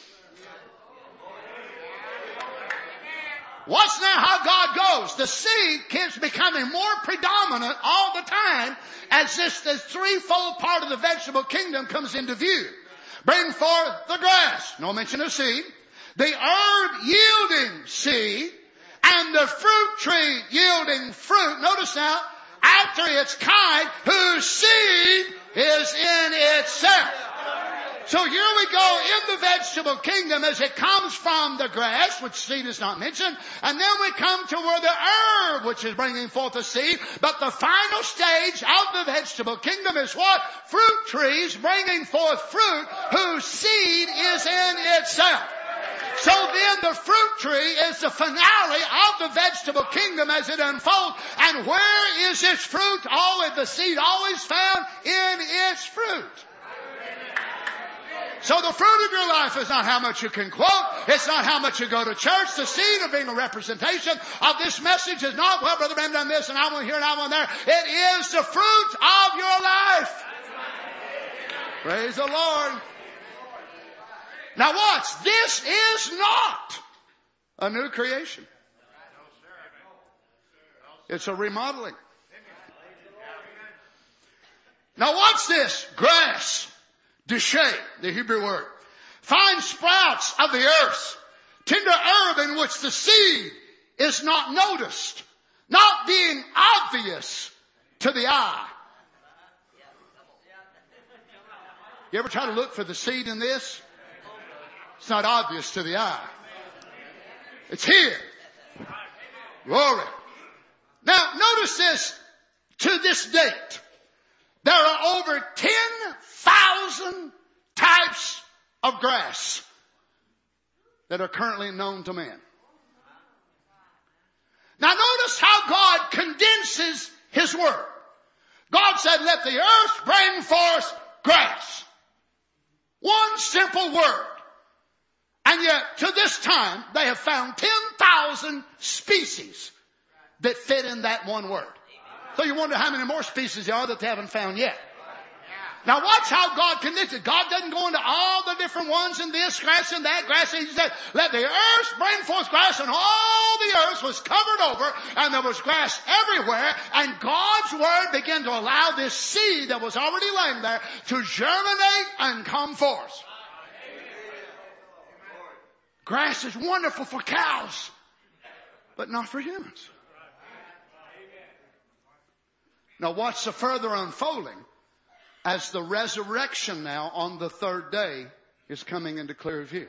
Watch now how God goes. The seed keeps becoming more predominant all the time as this threefold part of the vegetable kingdom comes into view. Bring forth the grass. No mention of seed. The herb yielding seed. And the fruit tree yielding fruit. Notice now, after its kind, whose seed is in itself. So here we go in the vegetable kingdom as it comes from the grass, which seed is not mentioned, and then we come to where the herb, which is bringing forth a seed. But the final stage of the vegetable kingdom is what? Fruit trees bringing forth fruit whose seed is in itself. So then the fruit tree is the finale of the vegetable kingdom as it unfolds. And where is its fruit? The seed always found in its fruit. So the fruit of your life is not how much you can quote. It's not how much you go to church. The seed of being a representation of this message is not, well, Brother Ben done this and I want here and I want there. It is the fruit of your life. Praise the Lord. Now watch. This is not a new creation. It's a remodeling. Now watch this. Grass. Deshay, the Hebrew word. Fine sprouts of the earth. Tender herb in which the seed is not noticed. Not being obvious to the eye. You ever try to look for the seed in this? It's not obvious to the eye. It's here. Glory. Now, notice this. To this date, there are over 10,000 types of grass that are currently known to man. Now, notice how God condenses His word. God said, let the earth bring forth grass. One simple word. And yet, to this time, they have found 10,000 species that fit in that one word. So you wonder how many more species there are that they haven't found yet. Now watch how God connects it. God doesn't go into all the different ones in this grass and that grass. He said, let the earth bring forth grass, and all the earth was covered over, and there was grass everywhere, and God's word began to allow this seed that was already laying there to germinate and come forth. Grass is wonderful for cows, but not for humans. Now watch the further unfolding as the resurrection now on the third day is coming into clear view.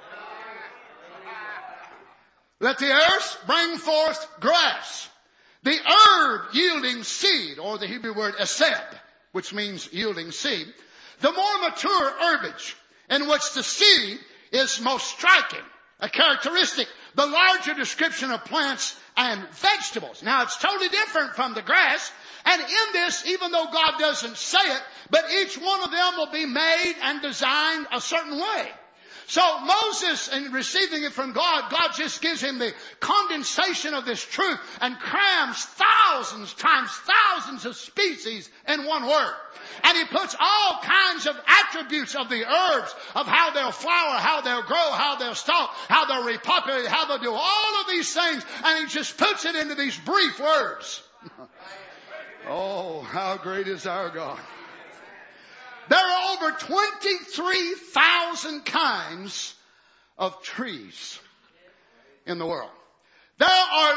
Let the earth bring forth grass, the herb yielding seed, or the Hebrew word eseb, which means yielding seed, the more mature herbage in which the seed is most striking, a characteristic, the larger description of plants and vegetables. Now it's totally different from the grass, and in this, even though God doesn't say it, but each one of them will be made and designed a certain way. So Moses, in receiving it from God, God just gives him the condensation of this truth and crams thousands times thousands of species in one word. And he puts all kinds of attributes of the herbs, of how they'll flower, how they'll grow, how they'll stalk, how they'll repopulate, how they'll do all of these things, and he just puts it into these brief words. Oh, how great is our God. There are over 23,000 kinds of trees in the world. There are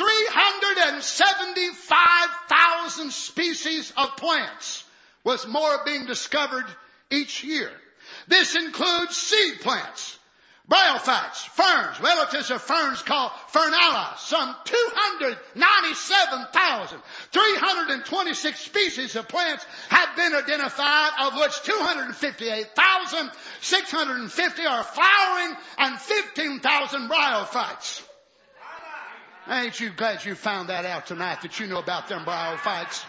375,000 species of plants, with more being discovered each year. This includes seed plants, bryophytes, ferns, relatives of ferns called fernella. Some 297,326 species of plants have been identified, of which 258,650 are flowering and 15,000 bryophytes. Ain't you glad you found that out tonight, that you know about them bryophytes?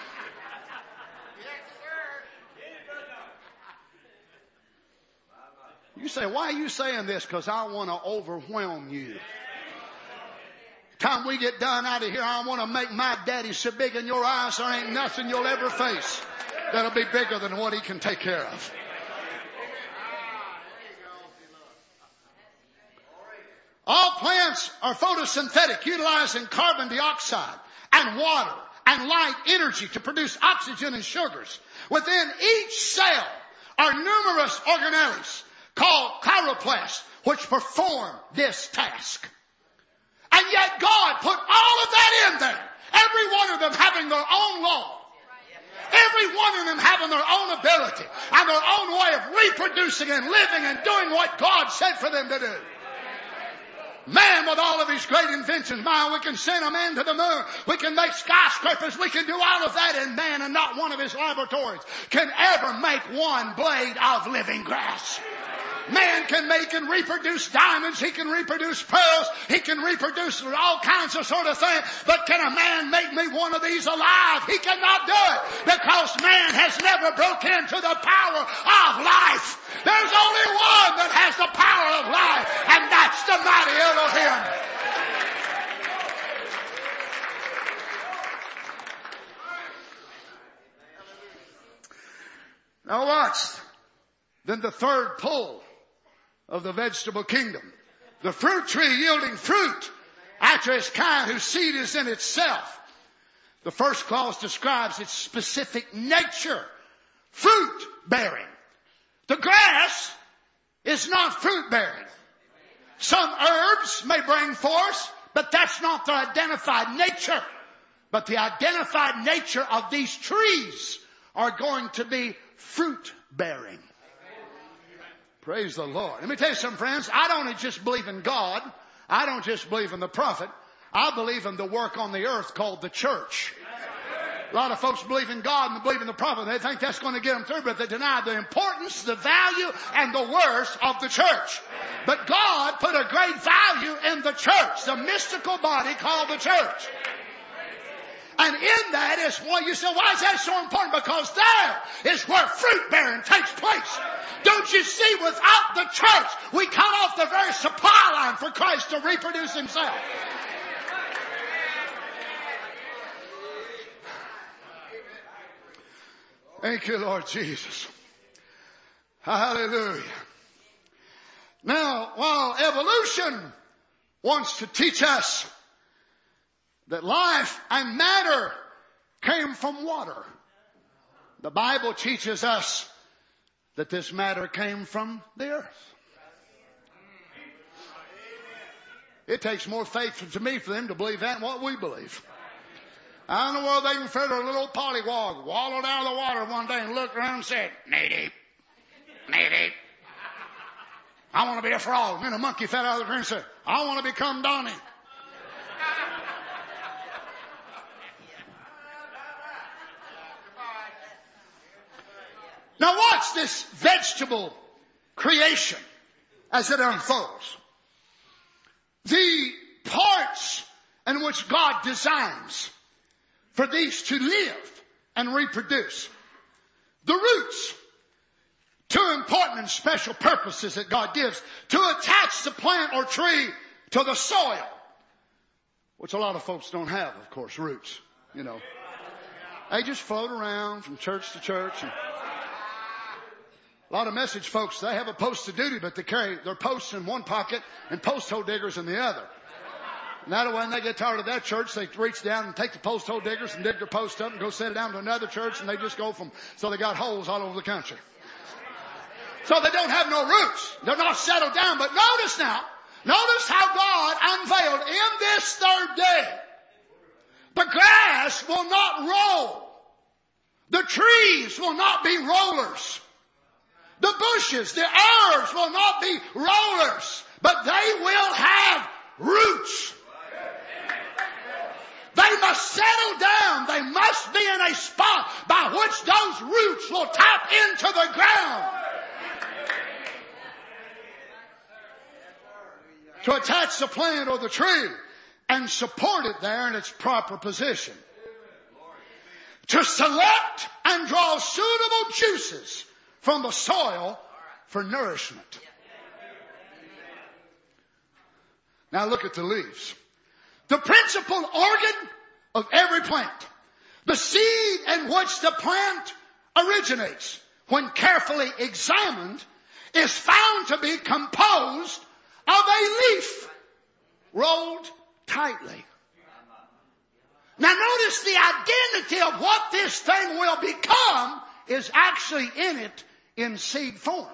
You say, why are you saying this? Because I want to overwhelm you. Time we get done out of here, I want to make my daddy so big in your eyes there ain't nothing you'll ever face that'll be bigger than what he can take care of. All plants are photosynthetic, utilizing carbon dioxide and water and light energy to produce oxygen and sugars. Within each cell are numerous organelles called chloroplasts, which perform this task. And yet God put all of that in there. Every one of them having their own law. Every one of them having their own ability and their own way of reproducing and living and doing what God said for them to do. Man, with all of his great inventions, man, we can send a man to the moon. We can make skyscrapers. We can do all of that in man, and not one of his laboratories can ever make one blade of living grass. Man can make and reproduce diamonds. He can reproduce pearls. He can reproduce all kinds of sort of things. But can a man make me one of these alive? He cannot do it, because man has never broke into the power of life. There's only one that has the power of life, and that's the mighty Elohim. Now watch. Then the third pole of the vegetable kingdom. The fruit tree yielding fruit after its kind, whose seed is in itself. The first clause describes its specific nature. Fruit bearing. The grass is not fruit bearing. Some herbs may bring forth, but that's not their identified nature. But the identified nature of these trees are going to be fruit bearing. Praise the Lord. Let me tell you something, friends. I don't just believe in God. I don't just believe in the prophet. I believe in the work on the earth called the church. A lot of folks believe in God and believe in the prophet. They think that's going to get them through, but they deny the importance, the value, and the worth of the church. But God put a great value in the church, the mystical body called the church. And in that is why you say, why is that so important? Because there is where fruit bearing takes place. Don't you see, without the church, we cut off the very supply line for Christ to reproduce himself. Thank you, Lord Jesus. Hallelujah. Now, while evolution wants to teach us that life and matter came from water, the Bible teaches us that this matter came from the earth. It takes more faith to me for them to believe that than what we believe. I don't know whether they can figure a little pollywog wallowed out of the water one day and looked around and said, "Native, native. I want to be a frog." And then a monkey fell out of the drink and said, "I want to become Donnie." Now watch this vegetable creation as it unfolds. The parts in which God designs for these to live and reproduce. The roots, two important and special purposes that God gives: to attach the plant or tree to the soil, which a lot of folks don't have, of course, roots, you know. They just float around from church to church. And a lot of message folks, they have a post of duty, but they carry their posts in one pocket and post hole diggers in the other. Now, when they get tired of that church, they reach down and take the post hole diggers and dig their post up and go set it down to another church, and they just go so they got holes all over the country. So they don't have no roots. They're not settled down. But notice how God unveiled in this third day. The grass will not roll. The trees will not be rollers. The bushes, the herbs will not be rollers, but they will have roots. They must settle down. They must be in a spot by which those roots will tap into the ground to attach the plant or the tree and support it there in its proper position. To select and draw suitable juices from the soil for nourishment. Now look at the leaves. The principal organ of every plant, the seed in which the plant originates, when carefully examined, is found to be composed of a leaf rolled tightly. Now notice the identity of what this thing will become is actually in it in seed form.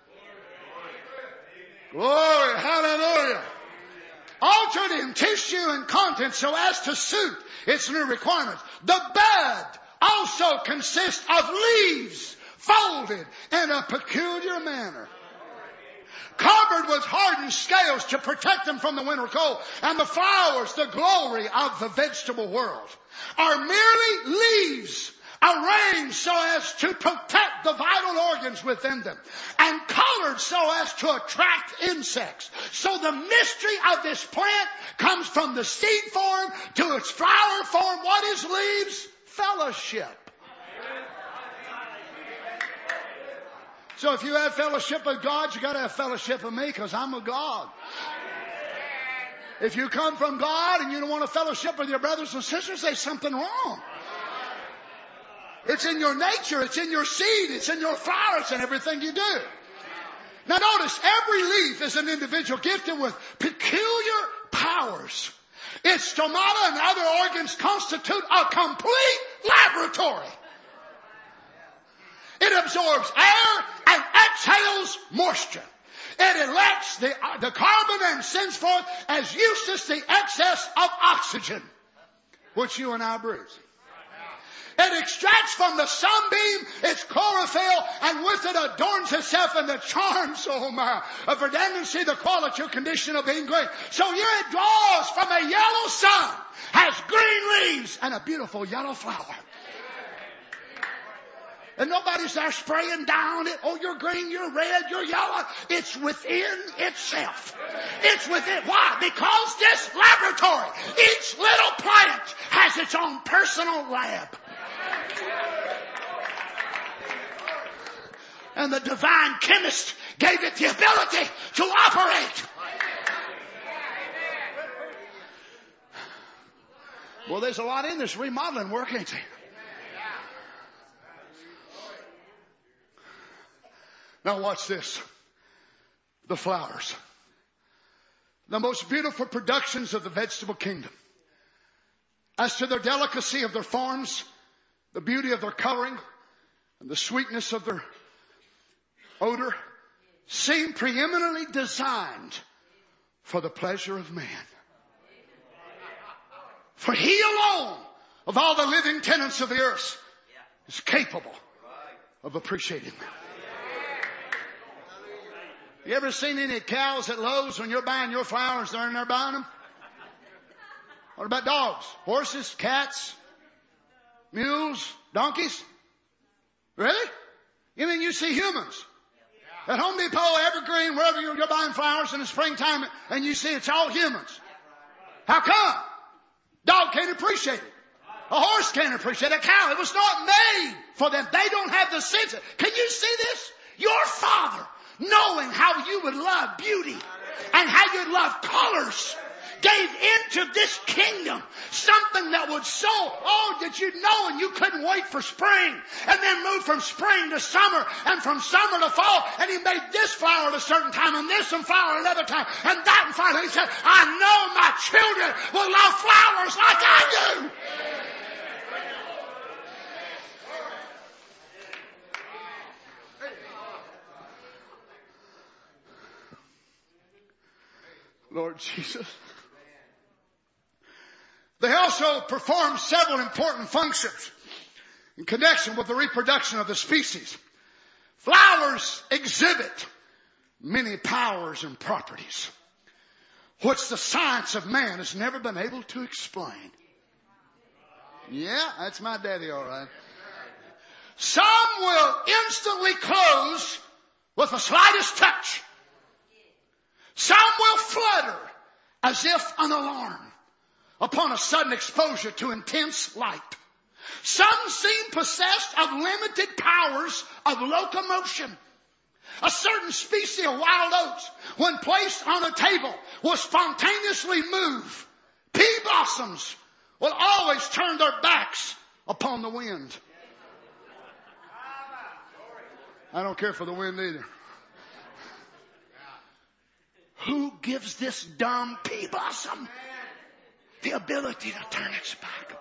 Glory, hallelujah. Altered in tissue and content so as to suit its new requirements. The bud also consists of leaves folded in a peculiar manner, covered with hardened scales to protect them from the winter cold. And the flowers, the glory of the vegetable world, are merely leaves arranged so as to protect the vital organs within them, and colored so as to attract insects. So the mystery of this plant comes from the seed form to its flower form. What is leaves? Fellowship. So if you have fellowship with God, you got to have fellowship with me, because I'm with God. If you come from God and you don't want to fellowship with your brothers and sisters, there's something wrong. It's in your nature, it's in your seed, it's in your flowers and everything you do. Now notice, every leaf is an individual gifted with peculiar powers. Its stomata and other organs constitute a complete laboratory. It absorbs air and exhales moisture. It elects the carbon and sends forth as useless the excess of oxygen, which you and I breathe. It extracts from the sunbeam its chlorophyll, and with it adorns itself in the charms, of redundancy, the quality or condition of being green. So here it draws from a yellow sun, has green leaves, and a beautiful yellow flower. And nobody's there spraying down it. Oh, you're green, you're red, you're yellow. It's within itself. It's within. Why? Because this laboratory, each little plant has its own personal lab. And the divine chemist gave it the ability to operate. Well, there's a lot in this remodeling work, ain't there? Now watch this. The flowers. The most beautiful productions of the vegetable kingdom. As to their delicacy of their forms, the beauty of their coloring, and the sweetness of their odor, seem preeminently designed for the pleasure of man. For he alone, of all the living tenants of the earth, is capable of appreciating them. You ever seen any cows at Lowe's when you're buying your flowers? They're in there buying them. What about dogs, horses, cats, mules, donkeys? Really? You mean you see humans? At Home Depot, Evergreen, wherever you're buying flowers in the springtime, and you see it's all humans. How come? Dog can't appreciate it. A horse can't appreciate it. A cow, it was not made for them. They don't have the sense. Can you see this? Your Father, knowing how you would love beauty and how you'd love colors, gave into this kingdom. Something that would sow. Oh, did you know? And you couldn't wait for spring. And then move from spring to summer and from summer to fall. And he made this flower at a certain time and this one flower at another time and that one flower. He said, I know my children will love flowers like I do. Lord Jesus. They also perform several important functions in connection with the reproduction of the species. Flowers exhibit many powers and properties which the science of man has never been able to explain. Yeah, that's my daddy, all right. Some will instantly close with the slightest touch. Some will flutter as if an alarm upon a sudden exposure to intense light. Some seem possessed of limited powers of locomotion. A certain species of wild oats, when placed on a table, will spontaneously move. Pea blossoms will always turn their backs upon the wind. I don't care for the wind either. Who gives this dumb pea blossom the ability to turn its back?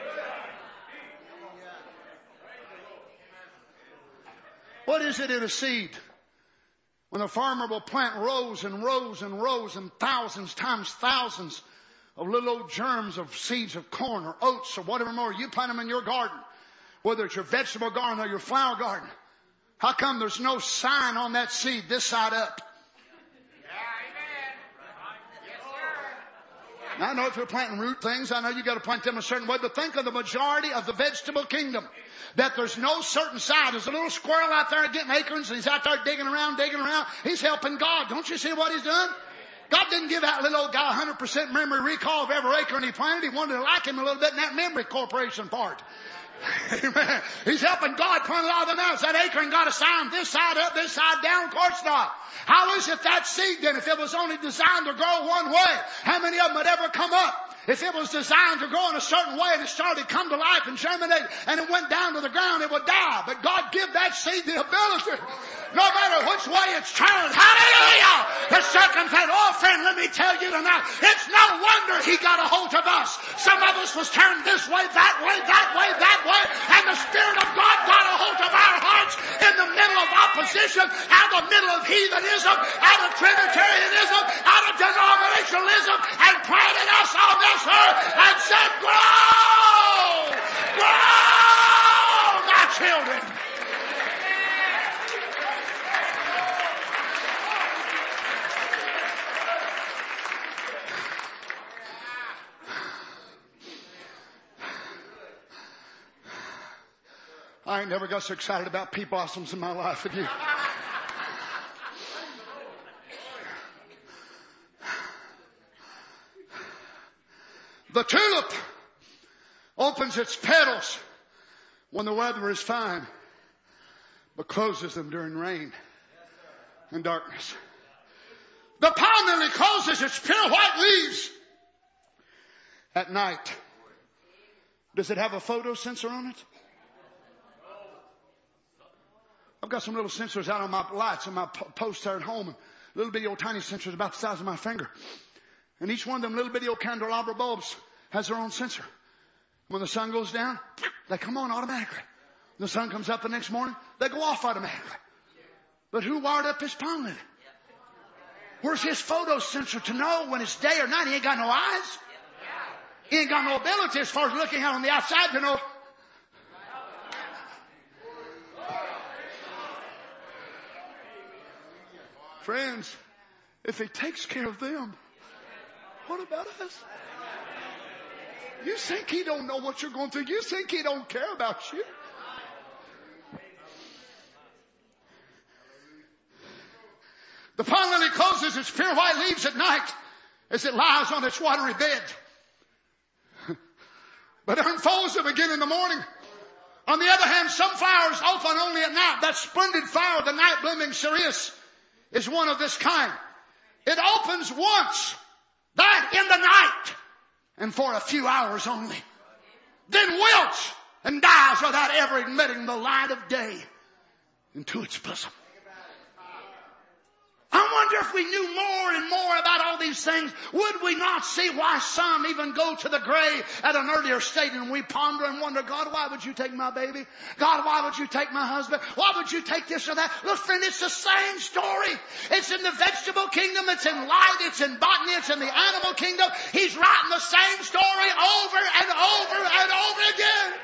What is it in a seed? When a farmer will plant rows and rows and rows and thousands times thousands of little old germs of seeds of corn or oats or whatever more. You plant them in your garden, whether it's your vegetable garden or your flower garden. How come there's no sign on that seed this side up? Now, I know if you're planting root things, I know you got to plant them a certain way, but think of the majority of the vegetable kingdom. That there's no certain side. There's a little squirrel out there getting acorns, and he's out there digging around. He's helping God. Don't you see what he's doing? God didn't give that little old guy 100% memory recall of every acorn he planted. He wanted to like him a little bit in that memory corporation part. Amen. He's helping God plant a lot of them out. Is that acorn got a sign this side up, this side down? Of course not. How is it that seed then, if it was only designed to grow one way, how many of them would ever come up? If it was designed to grow in a certain way and it started to come to life and germinate and it went down to the ground, it would die. But God give that seed the ability, no matter which way it's turned. Hallelujah! The circumstance. Oh, friend, let me tell you tonight, it's no wonder he got a hold of us. Some of us was turned this way, that way, that way, that way, and the Spirit of God got a hold of our hearts in the middle of opposition, out of the middle of heathenism, out of Trinitarianism, out of denominationalism, and planted us on this earth and said, grow! Grow, my children! I ain't never got so excited about pea blossoms in my life with you. The tulip opens its petals when the weather is fine, but closes them during rain and darkness. The pond lily closes its pure white leaves at night. Does it have a photo sensor on it? I've got some little sensors out on my lights and my posts there at home. And little bitty old tiny sensors about the size of my finger. And each one of them little bitty old candelabra bulbs has their own sensor. When the sun goes down, they come on automatically. When the sun comes up the next morning, they go off automatically. But who wired up his pond lily? Where's his photo sensor to know when it's day or night? He ain't got no eyes. He ain't got no ability as far as looking out on the outside to know. Friends, if he takes care of them, what about us? You think he don't know what you're going through? You think he don't care about you? The pond lily closes its pure white leaves at night as it lies on its watery bed. But it unfolds them again in the morning. On the other hand, some flowers open only at night. That splendid flower, the night blooming cereus, is one of this kind. It opens once, that in the night, and for a few hours only, then wilts and dies without ever admitting the light of day into its bosom. I wonder if we knew more and more about all these things, would we not see why some even go to the grave at an earlier state, and we ponder and wonder, God, why would you take my baby? God, why would you take my husband? Why would you take this or that? Look, friend, it's the same story. It's in the vegetable kingdom, it's in light, it's in botany, it's in the animal kingdom. He's writing the same story over and over and over again.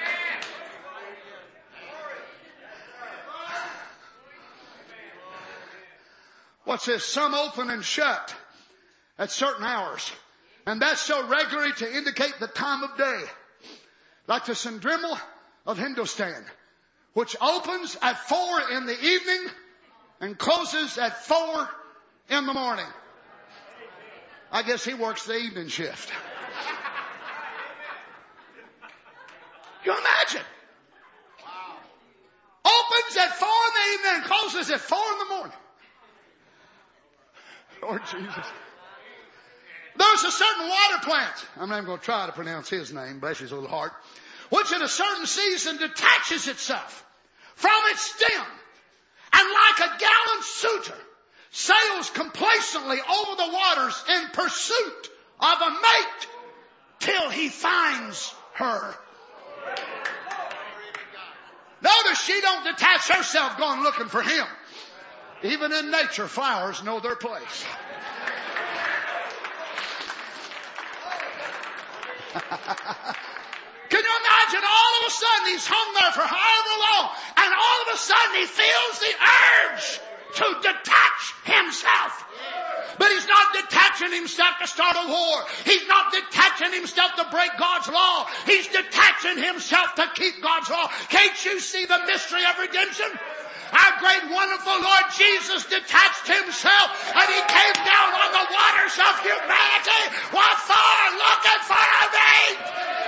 What's this? Some open and shut at certain hours. And that's so regularly to indicate the time of day. Like the Sandrimal of Hindustan, which opens at 4 in the evening and closes at 4 in the morning. I guess he works the evening shift. Can you imagine? Opens at 4 in the evening and closes at 4 in the morning. Lord Jesus. There's a certain water plant. I'm not even going to try to pronounce his name, bless his little heart, which in a certain season detaches itself from its stem and like a gallant suitor sails complacently over the waters in pursuit of a mate till he finds her. Notice she don't detach herself going looking for him. Even in nature, flowers know their place. Can you imagine all of a sudden he's hung there for however long, and all of a sudden he feels the urge to detach himself. But he's not detaching himself to start a war. He's not detaching himself to break God's law. He's detaching himself to keep God's law. Can't you see the mystery of redemption? Our great wonderful Lord Jesus detached himself and he came down on the waters of humanity. What for? Looking for a mate.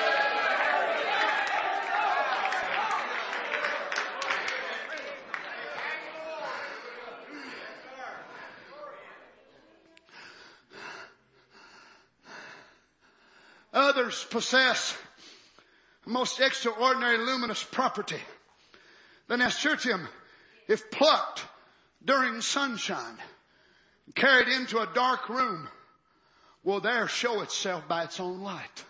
Others possess a most extraordinary luminous property. The nasturtium, if plucked during sunshine, carried into a dark room, will there show itself by its own light.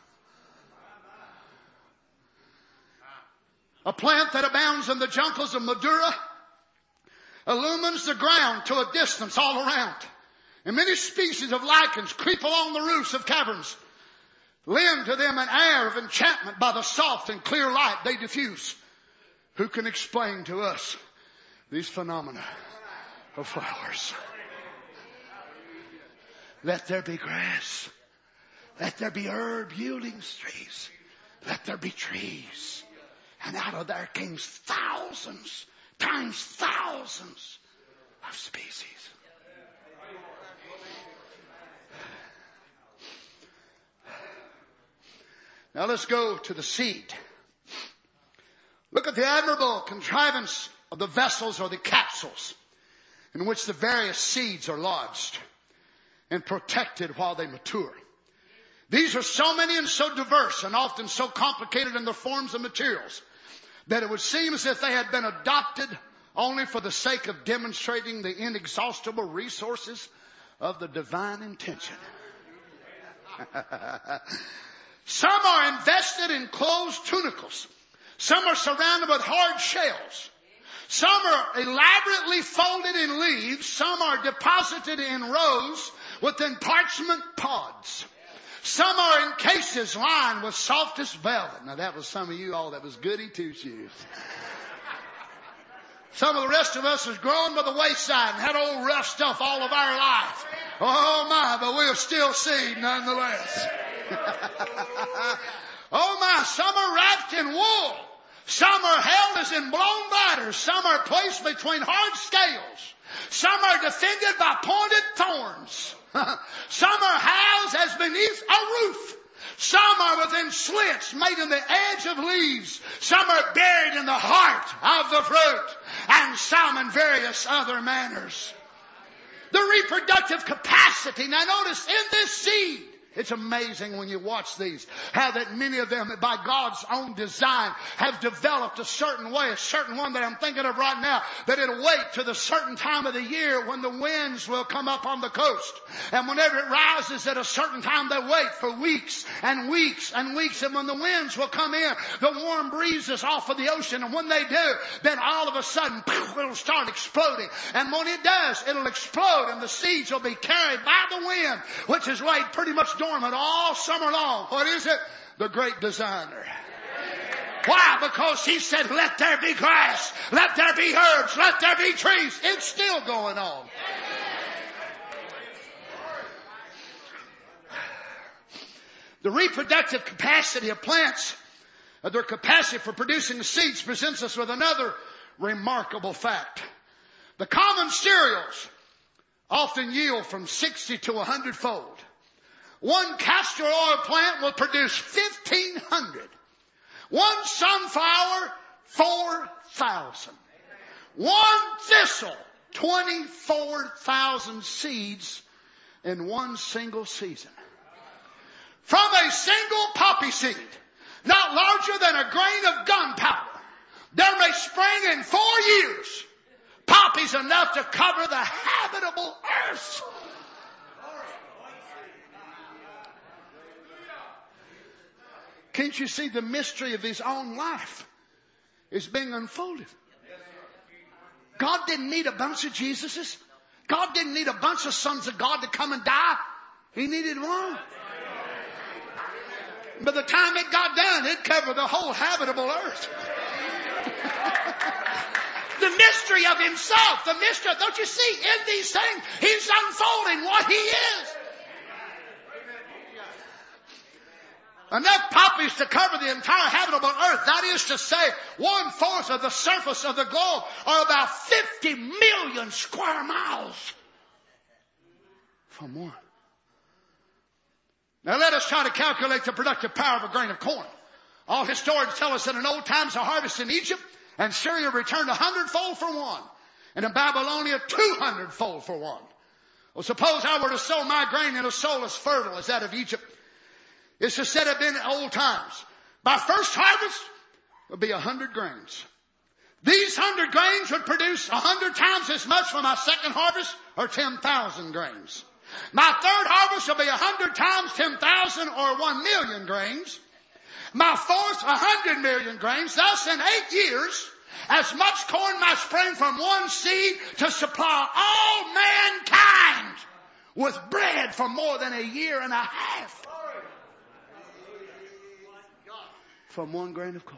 A plant that abounds in the jungles of Madura illumines the ground to a distance all around. And many species of lichens creep along the roofs of caverns, lend to them an air of enchantment by the soft and clear light they diffuse. Who can explain to us these phenomena of flowers? Let there be grass. Let there be herb yielding trees. Let there be trees. And out of there came thousands times thousands of species. Now let's go to the seed. Look at the admirable contrivance of the vessels or the capsules in which the various seeds are lodged and protected while they mature. These are so many and so diverse and often so complicated in their forms and materials that it would seem as if they had been adopted only for the sake of demonstrating the inexhaustible resources of the divine intention. Some are invested in closed tunicles. Some are surrounded with hard shells. Some are elaborately folded in leaves. Some are deposited in rows within parchment pods. Some are in cases lined with softest velvet. Now that was some of you all that was goody two-shoes. Some of the rest of us is growing by the wayside and had old rough stuff all of our life. Oh my, but we're still seed nonetheless. Oh my, some are wrapped in wool. Some are held as in blown bladders. Some are placed between hard scales. Some are defended by pointed thorns. Some are housed as beneath a roof. Some are within slits made in the edge of leaves. Some are buried in the heart of the fruit. And some in various other manners. The reproductive capacity. Now notice, in this seed It's amazing when you watch these, how that many of them, by God's own design, have developed a certain way, a certain one that I'm thinking of right now, that it'll wait to the certain time of the year when the winds will come up on the coast. And whenever it rises at a certain time, they wait for weeks and weeks and weeks. And when the winds will come in, the warm breezes off of the ocean. And when they do, then all of a sudden, poof, it'll start exploding. And when it does, it'll explode and the seeds will be carried by the wind, which is laid pretty much dormant all summer long. What is it? The great designer. Why? Because he said, let there be grass, let there be herbs, let there be trees. It's still going on. The reproductive capacity of plants, their capacity for producing seeds, presents us with another remarkable fact. The common cereals often yield from 60 to 100-fold. One castor oil plant will produce 1,500. One sunflower, 4,000. One thistle, 24,000 seeds in one single season. From a single poppy seed, not larger than a grain of gunpowder, there may spring in 4 years poppies enough to cover the habitable earth. Can't you see the mystery of his own life is being unfolded? God didn't need a bunch of Jesuses. God didn't need a bunch of sons of God to come and die. He needed one. By the time it got done, it covered the whole habitable earth. The mystery of himself, the mystery, don't you see, in these things, he's unfolding what he is. Enough poppies to cover the entire habitable earth. That is to say, 1/4 of the surface of the globe, or about 50 million square miles from one. Now let us try to calculate the productive power of a grain of corn. All historians tell us that in old times a harvest in Egypt and Syria returned 100-fold for one, and in Babylonia 200-fold for one. Well, suppose I were to sow my grain in a soil as fertile as that of Egypt. It's to set up in old times. My first harvest would be 100 grains. These 100 grains would produce 100 times as much for my second harvest, or 10,000 grains. My third harvest will be 100 times 10,000, or 1 million grains. My fourth, 100 million grains. Thus, in 8 years, as much corn might spring from one seed to supply all mankind with bread for more than a year and a half. From one grain of corn.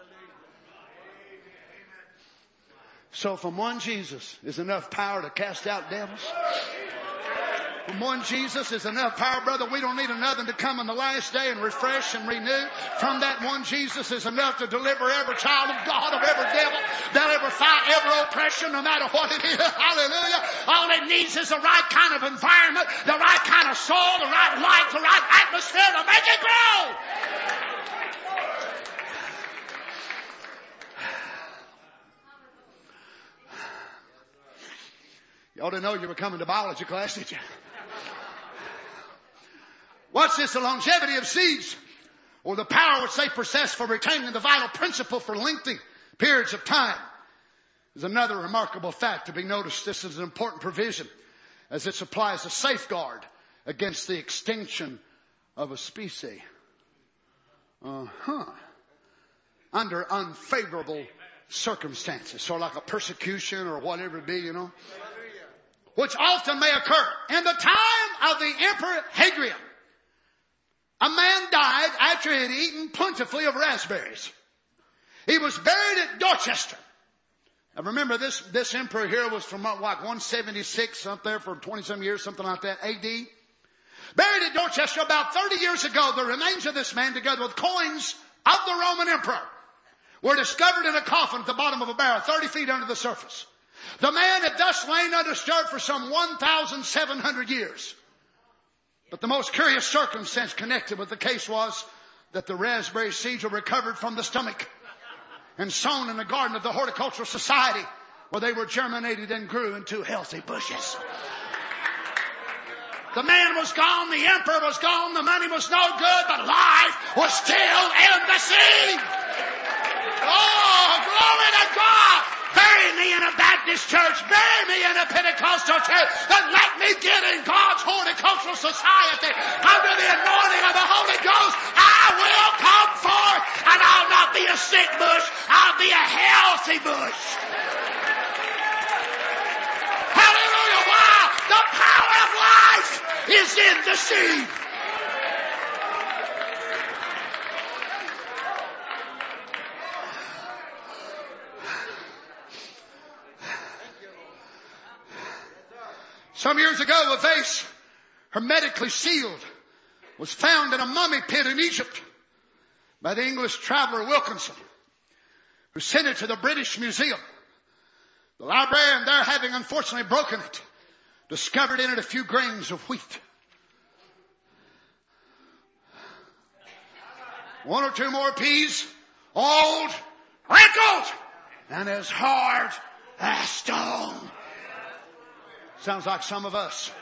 So from one Jesus is enough power to cast out devils. From one Jesus is enough power, brother. We don't need another to come in the last day and refresh and renew. From that one Jesus is enough to deliver every child of God, of every devil that'll ever fight every oppression, no matter what it is. Hallelujah. All it needs is the right kind of environment, the right kind of soil, the right light, the right atmosphere to make it grow. You ought to know you were coming to biology class, did you? Watch this, the longevity of seeds, or the power which they possess for retaining the vital principle for lengthy periods of time, is another remarkable fact to be noticed. This is an important provision as it supplies a safeguard against the extinction of a species. Under unfavorable circumstances, sort of like a persecution or whatever it be, you know, which often may occur. In the time of the Emperor Hadrian, a man died after he had eaten plentifully of raspberries. He was buried at Dorchester. Now remember, this emperor here was from like 176, up there for 20-some years, something like that, A.D. Buried at Dorchester about 30 years ago, the remains of this man, together with coins of the Roman emperor, were discovered in a coffin at the bottom of a barrel, 30 feet under the surface. The man had thus lain undisturbed for some 1,700 years. But the most curious circumstance connected with the case was that the raspberry seeds were recovered from the stomach and sown in the garden of the Horticultural Society, where they were germinated and grew into healthy bushes. The man was gone, the emperor was gone, the money was no good, but life was still in the seed. Oh, glory to God. Bury me in a Baptist church, bury me in a Pentecostal church, and let me get in God's horticultural society under the anointing of the Holy Ghost. I will come forth, and I'll not be a sick bush, I'll be a healthy bush. Hallelujah. Wow. The power of life is in the seed. Some years ago, a vase, hermetically sealed, was found in a mummy pit in Egypt by the English traveler Wilkinson, who sent it to the British Museum. The librarian there, having unfortunately broken it, discovered in it a few grains of wheat. One or two more peas, old, wrinkled, and as hard as stone. Sounds like some of us.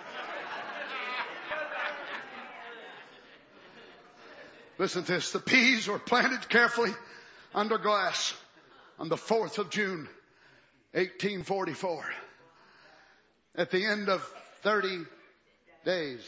Listen to this. The peas were planted carefully under glass on the 4th of June, 1844. At the end of 30 days.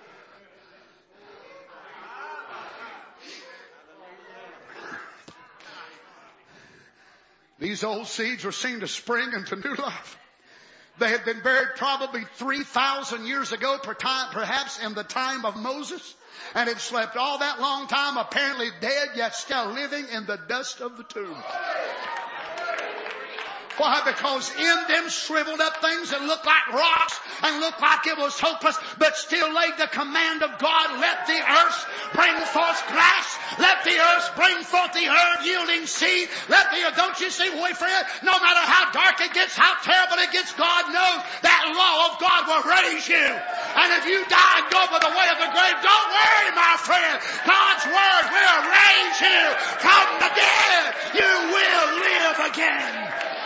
These old seeds were seen to spring into new life. They had been buried probably 3,000 years ago, perhaps in the time of Moses, and had slept all that long time, apparently dead, yet still living in the dust of the tomb. Why? Because in them shriveled up things that looked like rocks and looked like it was hopeless, but still laid the command of God, let the earth bring forth grass, let the earth bring forth the herb yielding seed, don't you see, boyfriend, no matter how dark it gets, how terrible it gets, God knows that law of God will raise you. And if you die and go by the way of the grave, don't worry, my friend. God's word will raise you from the dead. You will live again.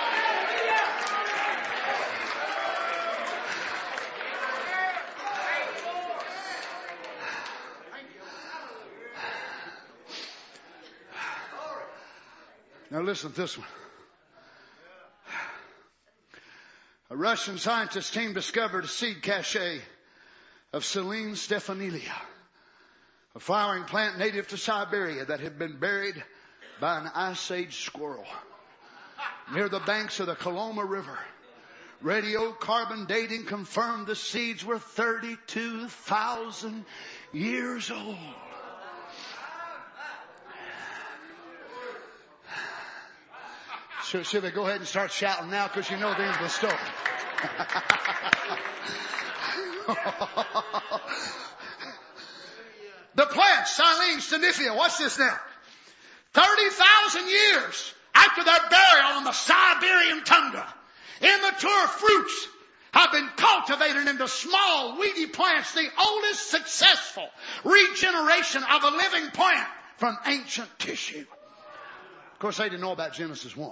Now listen to this one. A Russian scientist team discovered a seed cache of Silene stephanilia, a flowering plant native to Siberia that had been buried by an Ice Age squirrel near the banks of the Koloma River. Radiocarbon dating confirmed the seeds were 32,000 years old. Should we go ahead and start shouting now because you know the end of the story? The plant, Silene stenifica, watch this now. 30,000 years after their burial on the Siberian tundra, immature fruits have been cultivated into small, weedy plants, the oldest successful regeneration of a living plant from ancient tissue. Of course, they didn't know about Genesis 1.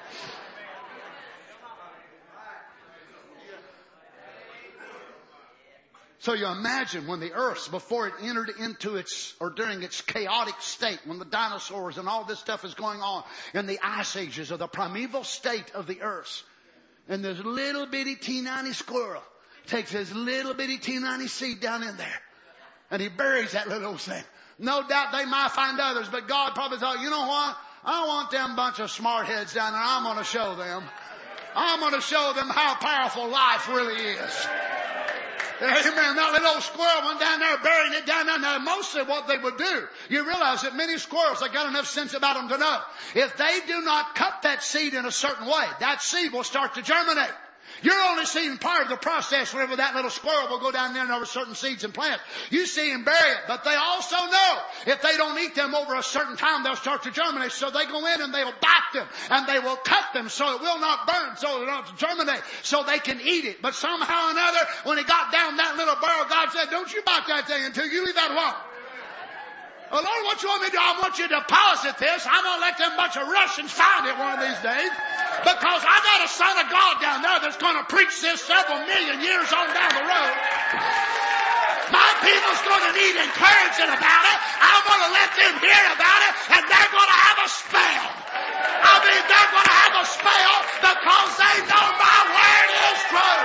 So you imagine when the earth, before it entered into its, or during its chaotic state, when the dinosaurs and all this stuff is going on in the ice ages of the primeval state of the earth, and this little bitty teeny squirrel takes his little bitty teeny seed down in there, and he buries that little old thing. No doubt they might find others, but God probably thought, you know what? I want them bunch of smart heads down there. I'm going to show them. I'm going to show them how powerful life really is. Amen. That little old squirrel went down there burying it down there. Mostly what they would do, you realize that many squirrels, they got enough sense about them to know, if they do not cut that seed in a certain way, that seed will start to germinate. You're only seeing part of the process whenever that little squirrel will go down there and over certain seeds and plants. You see him bury it, but they also know if they don't eat them over a certain time, they'll start to germinate. So they go in and they will bite them and they will cut them so it will not burn, so it will not germinate, so they can eat it. But somehow or another, when he got down that little barrel, God said, don't you bite that thing until you leave that alone. Oh, Lord, what you want me to do? I want you to deposit this. I'm going to let them bunch of Russians find it one of these days. Because I got a son of God down there that's going to preach this several million years on down the road. people's going to need encouraging about it. I'm going to let them hear about it, and they're going to have a spell. I mean, they're going to have a spell because they know my word is true.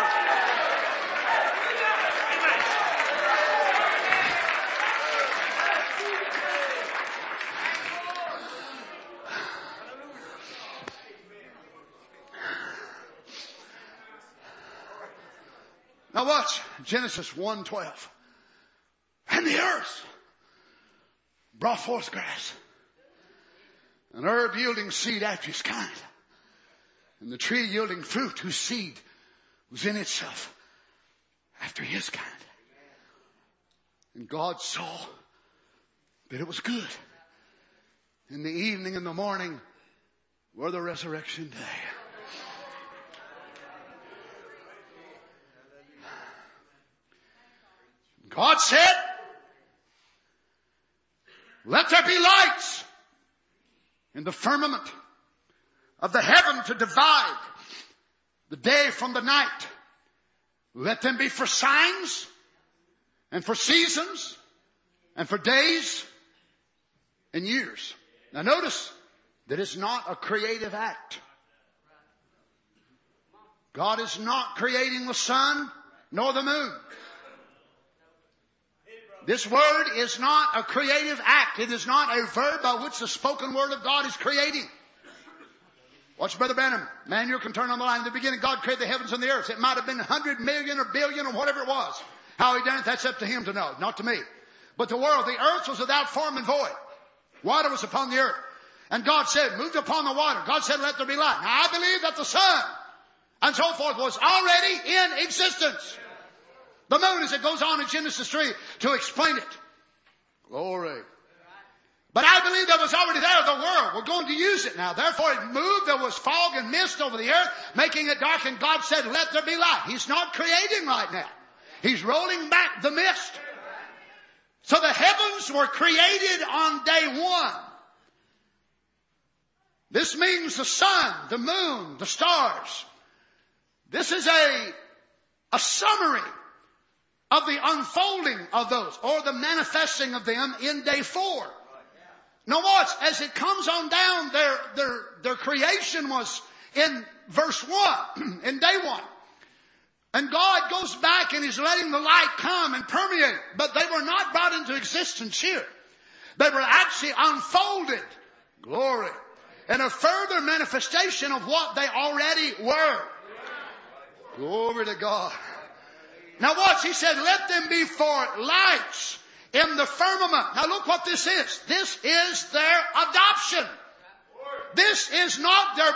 Now watch Genesis 1:12. And the earth brought forth grass, an herb yielding seed after his kind, and the tree yielding fruit whose seed was in itself after his kind. And God saw that it was good. In the evening and the morning were the resurrection day. God said, let there be lights in the firmament of the heaven to divide the day from the night. Let them be for signs and for seasons and for days and years. Now notice that it's not a creative act. God is not creating the sun nor the moon. This word is not a creative act. It is not a verb by which the spoken word of God is creating. Watch Brother Branham. Man, you can turn on the line. In the beginning, God created the heavens and the earth. It might have been 100 million or billion or whatever it was. How he done it, that's up to him to know, not to me. But the world, the earth was without form and void. Water was upon the earth. And God said, moved upon the water. God said, let there be light. Now I believe that the sun and so forth was already in existence. The moon, as it goes on in Genesis 3 to explain it. Glory. But I believe that was already there, the world. We're going to use it now. Therefore it moved. There was fog and mist over the earth, making it dark. And God said, let there be light. He's not creating right now. He's rolling back the mist. So the heavens were created on day one. This means the sun, the moon, the stars. This is a summary of the unfolding of those, or the manifesting of them in day 4. Now watch, as it comes on down, their creation was in verse 1, in day 1. And God goes back and He's letting the light come and permeate. But they were not brought into existence here. They were actually unfolded. Glory. And a further manifestation of what they already were. Glory to God. Now watch, He said, let them be for lights in the firmament. Now look what this is. This is their adoption. This is not their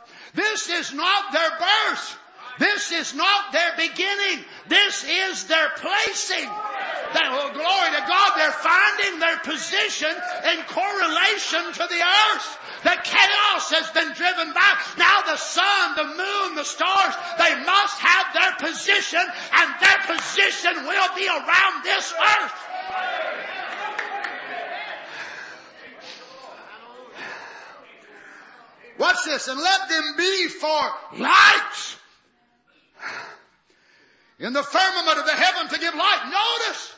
birth. This is not their beginning. This is their placing. Oh, glory to God. They're finding their position in correlation to the earth. The chaos has been driven by. Now the sun, the moon, the stars, they must have their position, and their position will be around this earth. Watch this. And let them be for lights in the firmament of the heaven to give light. Notice,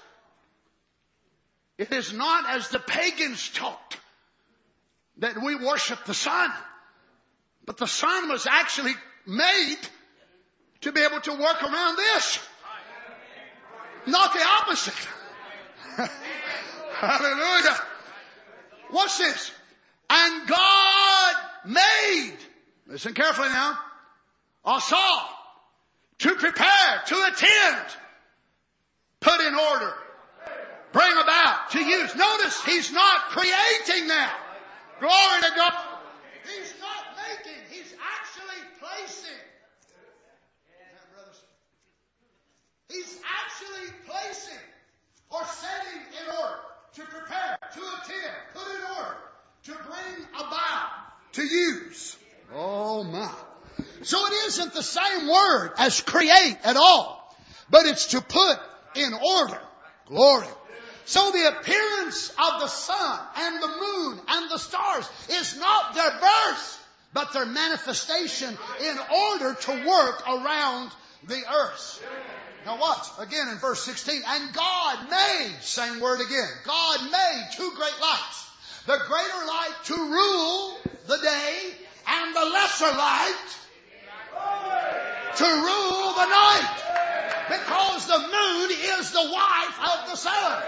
it is not as the pagans taught that we worship the sun. But the sun was actually made to be able to work around this. Not the opposite. Hallelujah. What's this? And God made, listen carefully now, a saw to prepare, to attend, put in order, bring about, to use. Notice, He's not creating now. Glory to God. He's not making, He's actually placing. He's actually placing or setting in order, to prepare, to attend, put in order, to bring about, to use. Oh my. So it isn't the same word as create at all, but it's to put in order. Glory. So the appearance of the sun and the moon and the stars is not their birth, but their manifestation in order to work around the earth. Now watch, again in verse 16. And God made, same word again, God made two great lights. The greater light to rule the day, and the lesser light to rule the night. Because the moon is the wife of the sun.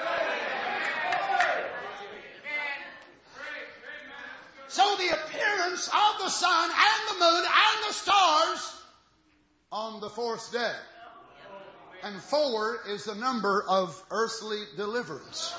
So the appearance of the sun and the moon and the stars on the fourth day. And 4 is the number of earthly deliverance.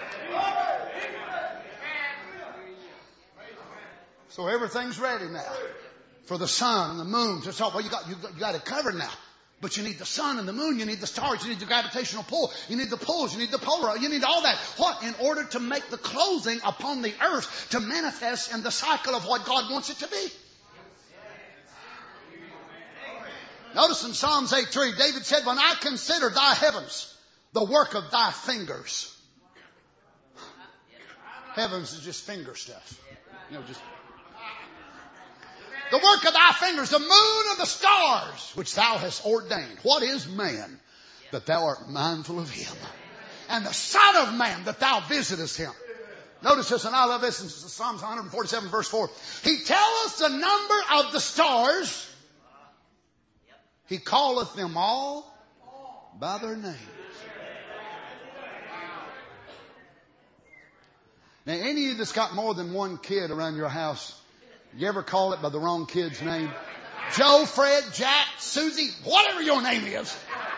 So everything's ready now for the sun and the moon. Just well, you got it covered now. But you need the sun and the moon. You need the stars. You need the gravitational pull. You need the poles. You need the polar. You need all that. What? In order to make the clothing upon the earth to manifest in the cycle of what God wants it to be. Notice in Psalms 8:3, David said, when I consider thy heavens, the work of thy fingers. Heavens is just finger stuff. Just the work of thy fingers, the moon and the stars, which thou hast ordained. What is man that thou art mindful of him? And the Son of Man that thou visitest him. Notice this, and I love this in Psalms 147 verse 4. He telleth the number of the stars. He calleth them all by their names. Now, any of you that's got more than one kid around your house, you ever call it by the wrong kid's name? Joe, Fred, Jack, Susie, whatever your name is.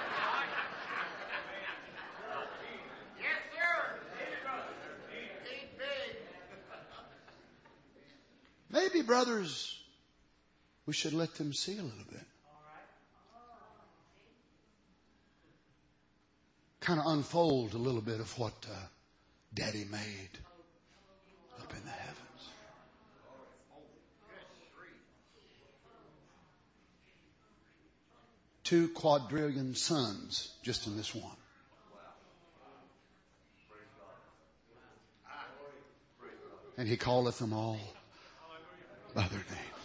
Maybe, brothers, we should let them see a little bit. Kind of unfold a little bit of what Daddy made up in the heavens. 2 quadrillion suns just in this one. And he calleth them all by their names.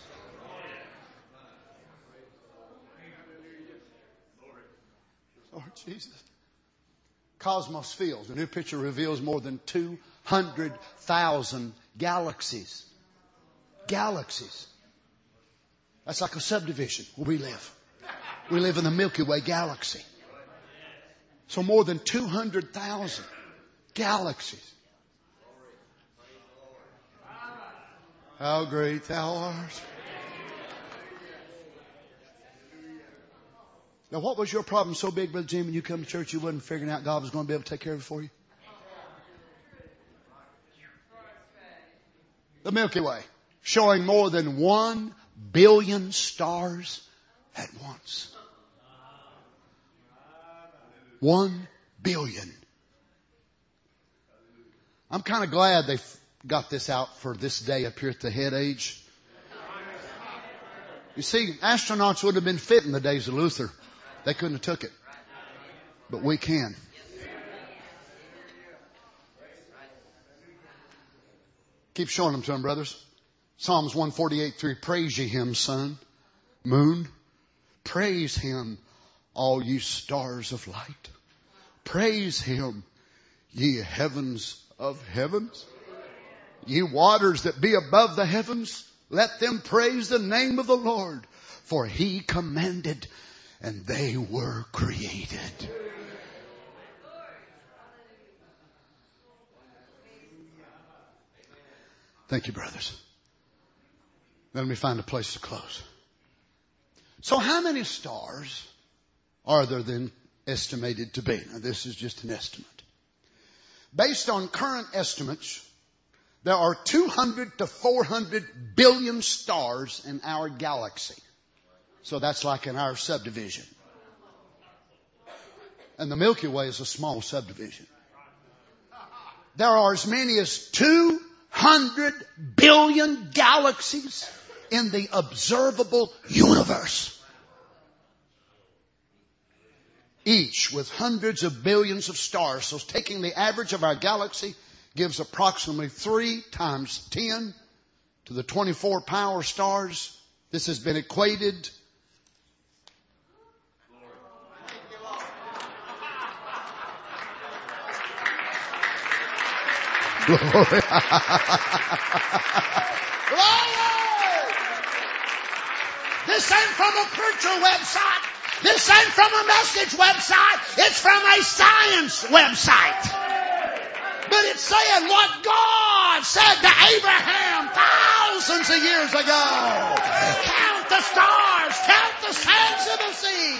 Lord Jesus. Cosmos fields. The new picture reveals more than 200,000 galaxies. Galaxies. That's like a subdivision where we live. We live in the Milky Way galaxy. So more than 200,000 galaxies. How great thou art. Now, what was your problem so big, Brother Jim, when you come to church you wasn't figuring out God was going to be able to take care of it for you? The Milky Way, showing more than 1 billion stars at once. 1 billion. I'm kind of glad they got this out for this day up here at the head age. You see, astronauts would have been fit in the days of Luther. They couldn't have took it. But we can. Keep showing them to them, brothers. Psalms 148:3. Praise ye him, sun, moon. Praise him, all ye stars of light. Praise him, ye heavens of heavens. Ye waters that be above the heavens, let them praise the name of the Lord. For he commanded, and they were created. Thank you, brothers. Let me find a place to close. So how many stars are there then estimated to be? Now this is just an estimate. Based on current estimates, there are 200 to 400 billion stars in our galaxy. So that's like in our subdivision. And the Milky Way is a small subdivision. There are as many as 200 billion galaxies in the observable universe. Each with hundreds of billions of stars. So taking the average of our galaxy gives approximately 3 times 10 to the 24 power stars. This has been equated Glory. This ain't from a preacher website. This ain't from a message website. It's from a science website. But it's saying what God said to Abraham thousands of years ago. Count the stars. Count the sands of the sea.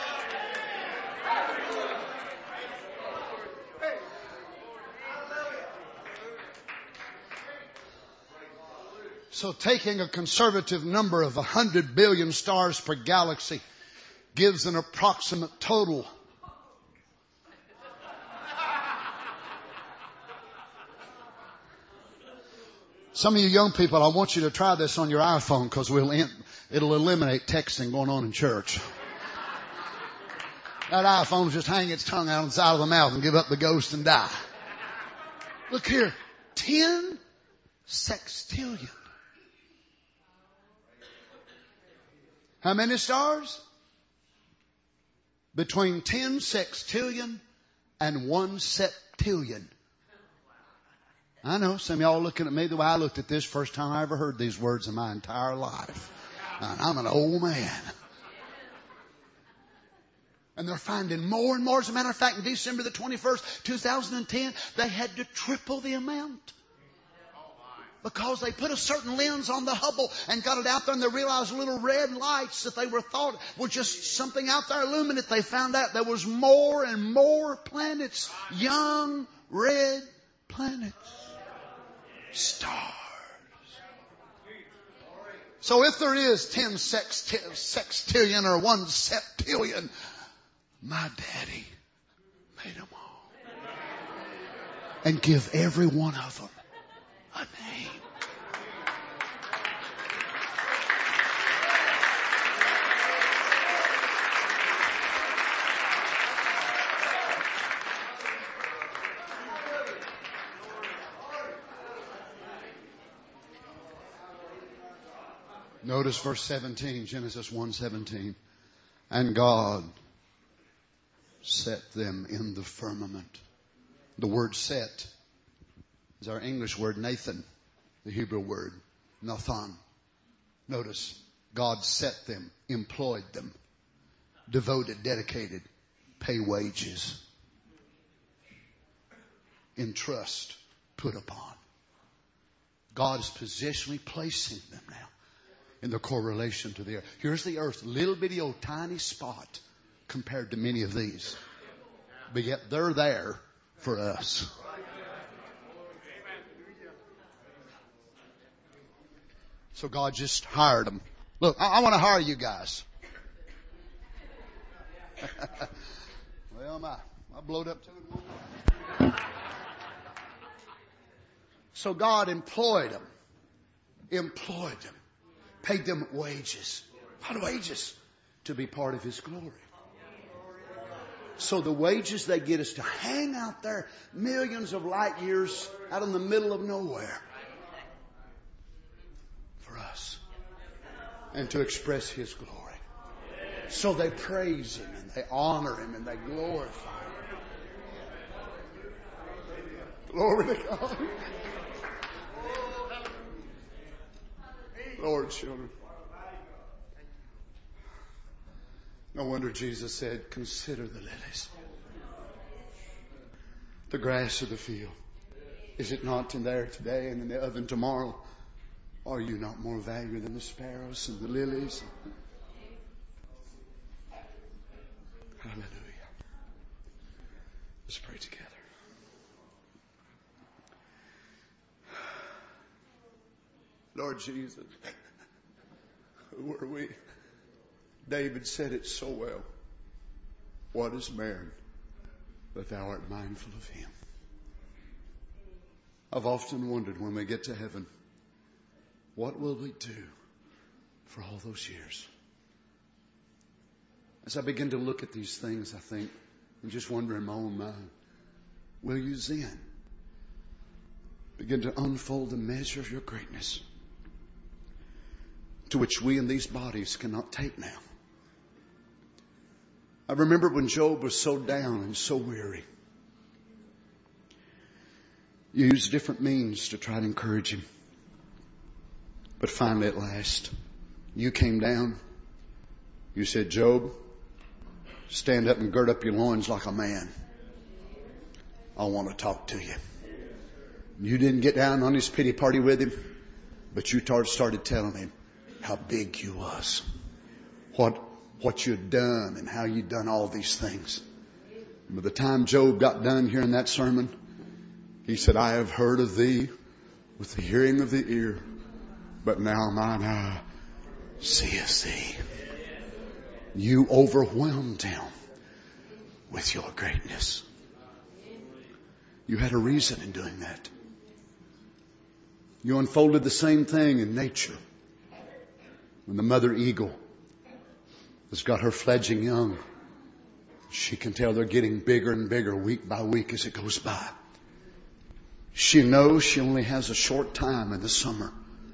So taking a conservative number of 100 billion stars per galaxy gives an approximate total. Some of you young people, I want you to try this on your iPhone because it'll eliminate texting going on in church. That iPhone will just hang its tongue out on the side of the mouth and give up the ghost and die. Look here. 10 sextillion. How many stars? Between 10 sextillion and 1 septillion. I know some of y'all looking at me the way I looked at this first time I ever heard these words in my entire life. And I'm an old man. And they're finding more and more. As a matter of fact, in December the 21st, 2010, they had to triple the amount. Because they put a certain lens on the Hubble and got it out there, and they realized little red lights that they were thought were just something out there illuminate. They found out there was more and more planets. Young red planets. Stars. So if there is 10 sextillion or 1 septillion, my daddy made them all. And give every one of them a name. Notice verse 17, Genesis 1:17. And God set them in the firmament. The word set is our English word Nathan, the Hebrew word Nathan. Notice, God set them, employed them, devoted, dedicated, pay wages, entrust, put upon. God is positionally placing them now in the correlation to the earth. Here's the earth, little bitty old tiny spot compared to many of these. But yet they're there for us. So God just hired them. Look, I want to hire you guys. Well, I blowed up to it. So God employed them. Paid them wages. What wages? To be part of His glory. So the wages they get is to hang out there millions of light years out in the middle of nowhere for us and to express His glory. So they praise Him and they honor Him and they glorify Him. Glory to God. Lord, children. No wonder Jesus said, consider the lilies. The grass of the field. Is it not in there today and in the oven tomorrow? Are you not more valuable than the sparrows and the lilies? Hallelujah. Let's pray together. Lord Jesus, who are we? David said it so well. What is man that thou art mindful of him? I've often wondered when we get to heaven, what will we do for all those years? As I begin to look at these things, I think, and just wonder in my own mind, will you then begin to unfold the measure of your greatness to which we in these bodies cannot take now? I remember when Job was so down and so weary. You used different means to try to encourage him. But finally at last, you came down. You said, Job, stand up and gird up your loins like a man. I want to talk to you. You didn't get down on his pity party with him, but you started telling him how big you was. What you'd done and how you'd done all these things. By the time Job got done hearing that sermon, he said, I have heard of thee with the hearing of the ear, but now mine eye seeth thee. You overwhelmed him with your greatness. You had a reason in doing that. You unfolded the same thing in nature. When the mother eagle has got her fledgling young, she can tell they're getting bigger and bigger week by week as it goes by. She knows she only has a short time in the summer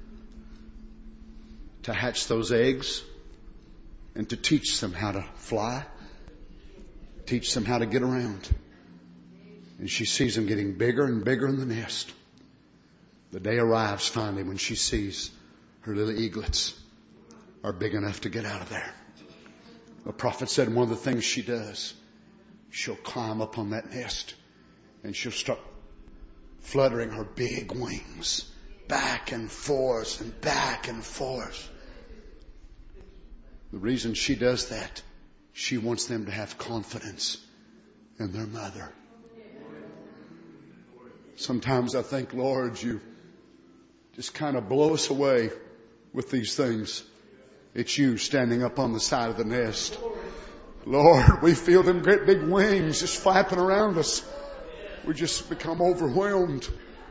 to hatch those eggs and to teach them how to fly, teach them how to get around. And she sees them getting bigger and bigger in the nest. The day arrives finally when she sees her little eaglets are big enough to get out of there. The prophet said one of the things she does, she'll climb up on that nest and she'll start fluttering her big wings back and forth and back and forth. The reason she does that, she wants them to have confidence in their mother. Sometimes I think, Lord, you just kind of blow us away with these things. It's you standing up on the side of the nest. Lord, we feel them great big wings just flapping around us. We just become overwhelmed.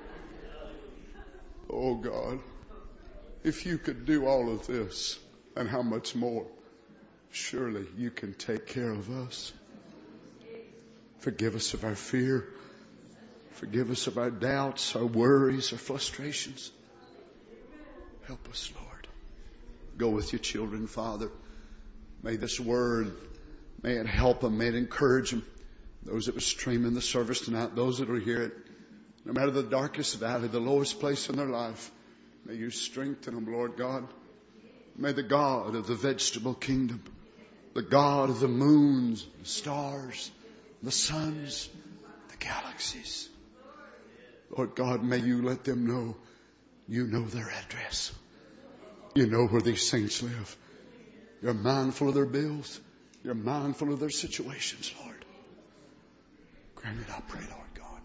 Oh God, if you could do all of this and how much more, surely you can take care of us. Forgive us of our fear. Forgive us of our doubts, our worries, our frustrations. Help us, Lord. Go with your children, Father. May this word, may it help them, may it encourage them. Those that will stream in the service tonight, those that will hear it, no matter the darkest valley, the lowest place in their life, may you strengthen them, Lord God. May the God of the vegetable kingdom, the God of the moons, the stars, the suns, the galaxies, Lord God, may you let them know you know their address. You know where these saints live. You're mindful of their bills. You're mindful of their situations, Lord. Grant it, I pray, Lord God.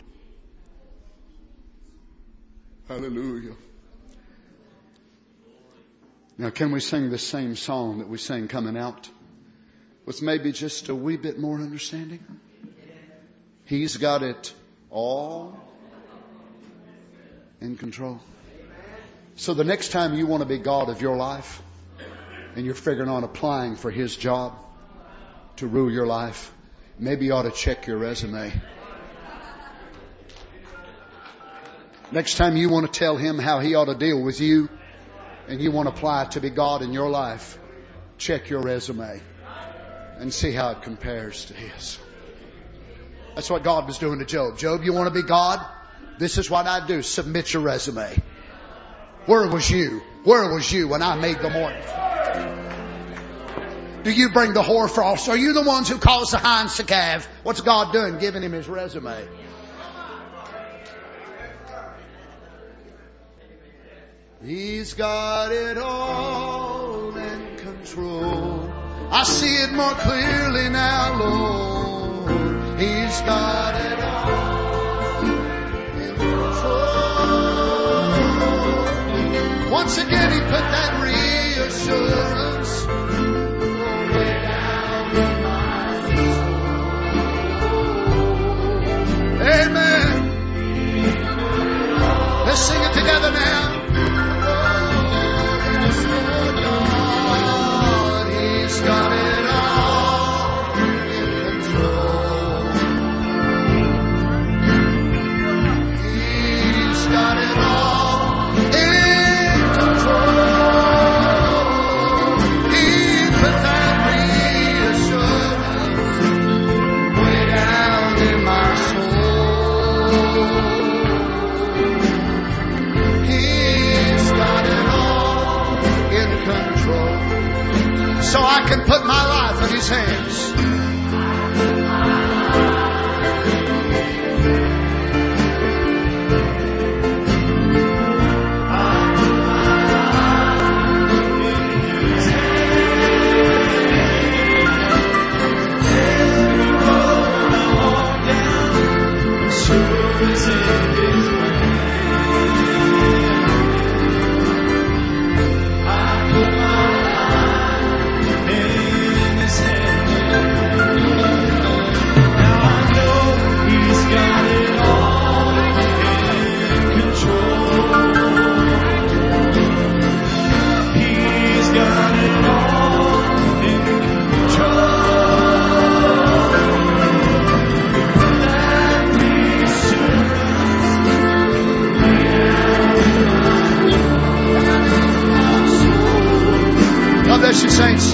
Hallelujah. Now, can we sing the same song that we sang coming out with maybe just a wee bit more understanding? He's got it all in control. So the next time you want to be God of your life and you're figuring on applying for His job to rule your life, maybe you ought to check your resume. Next time you want to tell Him how He ought to deal with you and you want to apply to be God in your life, check your resume and see how it compares to His. That's what God was doing to Job. Job, you want to be God? This is what I do. Submit your resume. Where was you? Where was you when I made the morning? Do you bring the hoarfrost? Are you the ones who caused the hinds to calve? What's God doing? Giving him his resume. He's got it all in control. I see it more clearly now, Lord. He's got it all in control. Once again, He put that reassurance way down in my soul. Amen. Let's sing it together now. He's got it all in control. He's got it all in control. He put that reassurance way down in my soul. and put my life in His hands. God bless you, saints.